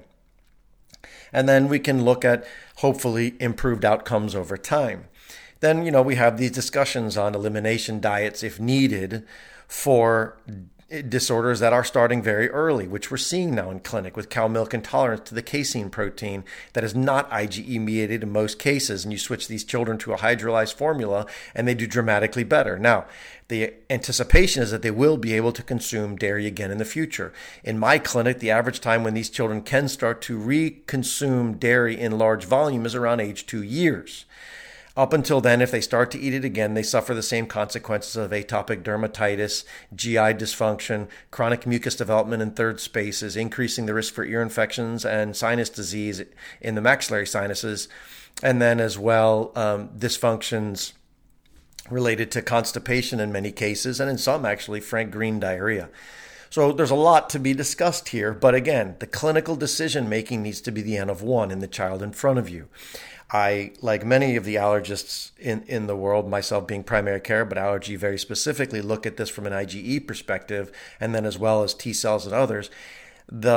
And then we can look at hopefully improved outcomes over time. Then, you know, we have these discussions on elimination diets if needed for disorders that are starting very early, which we're seeing now in clinic with cow milk intolerance to the casein protein that is not IgE mediated in most cases. And you switch these children to a hydrolyzed formula and they do dramatically better. Now, the anticipation is that they will be able to consume dairy again in the future. In my clinic, the average time when these children can start to re-consume dairy in large volume is around age two years. Up until then, if they start to eat it again, they suffer the same consequences of atopic dermatitis, G I dysfunction, chronic mucus development in third spaces, increasing the risk for ear infections and sinus disease in the maxillary sinuses, and then as well um, dysfunctions related to constipation in many cases, and in some actually frank green diarrhea. So there's a lot to be discussed here, but again, the clinical decision making needs to be the N of one in the child in front of you. I, like many of the allergists in, in the world, myself being primary care, but allergy very specifically, look at this from an IgE perspective, and then as well as T cells and others. The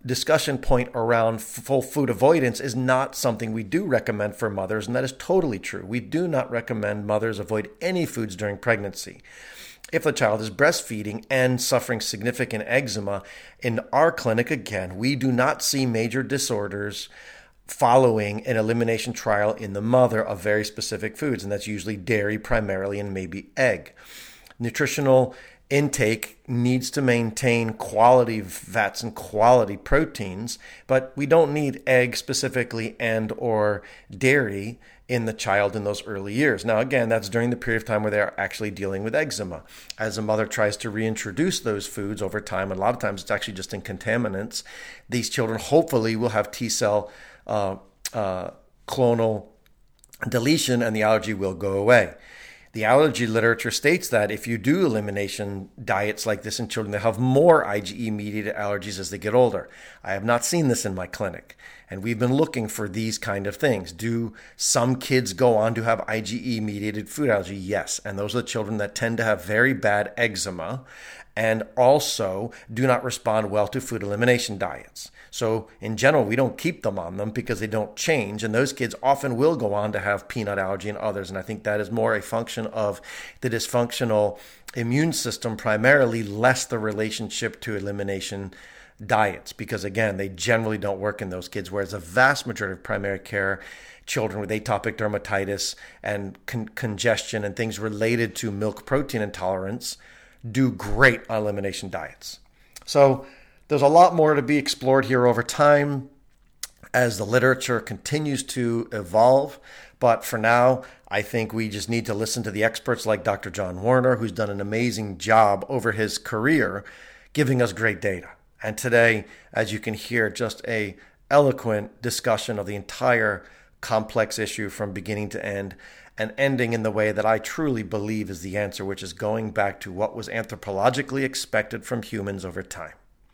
discussion point around full food avoidance is not something we do recommend for mothers, and that is totally true. We do not recommend mothers avoid any foods during pregnancy. If the child is breastfeeding and suffering significant eczema, in our clinic, again, we do not see major disorders following an elimination trial in the mother of very specific foods, and that's usually dairy primarily and maybe egg. Nutritional intake needs to maintain quality fats and quality proteins, but we don't need egg specifically and or dairy in the child in those early years. Now, again, that's during the period of time where they are actually dealing with eczema. As a mother tries to reintroduce those foods over time, and a lot of times it's actually just in contaminants, these children hopefully will have T-cell uh, uh, clonal deletion and the allergy will go away. The allergy literature states that if you do elimination diets like this in children, they have more IgE-mediated allergies as they get older. I have not seen this in my clinic, and we've been looking for these kind of things. Do some kids go on to have IgE-mediated food allergy? Yes, and those are the children that tend to have very bad eczema and also do not respond well to food elimination diets. So in general, we don't keep them on them because they don't change. And those kids often will go on to have peanut allergy and others. And I think that is more a function of the dysfunctional immune system, primarily less the relationship to elimination diets. Because again, they generally don't work in those kids, whereas the vast majority of primary care children with atopic dermatitis and con- congestion and things related to milk protein intolerance do great on elimination diets. So there's a lot more to be explored here over time as the literature continues to evolve. But for now, I think we just need to listen to the experts like Doctor John Werner, who's done an amazing job over his career, giving us great data. And today, as you can hear, just a eloquent discussion of the entire complex issue from beginning to end, and ending in the way that I truly believe is the answer, which is going back to what was anthropologically expected from humans over time.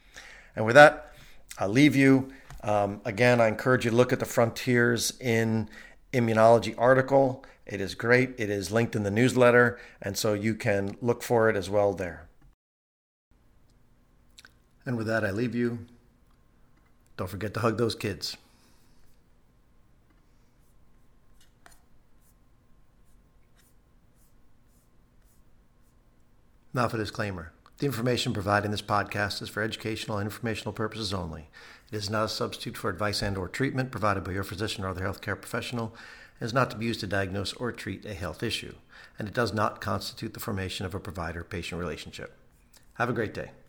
And with that, I'll leave you. Um, again, I encourage you to look at the Frontiers in Immunology article. It is great. It is linked in the newsletter, and so you can look for it as well there. And with that, I leave you. Don't forget to hug those kids. Now for disclaimer. The information provided in this podcast is for educational and informational purposes only. It is not a substitute for advice and or treatment provided by your physician or other healthcare professional, and is not to be used to diagnose or treat a health issue, and it does not constitute the formation of a provider-patient relationship. Have a great day.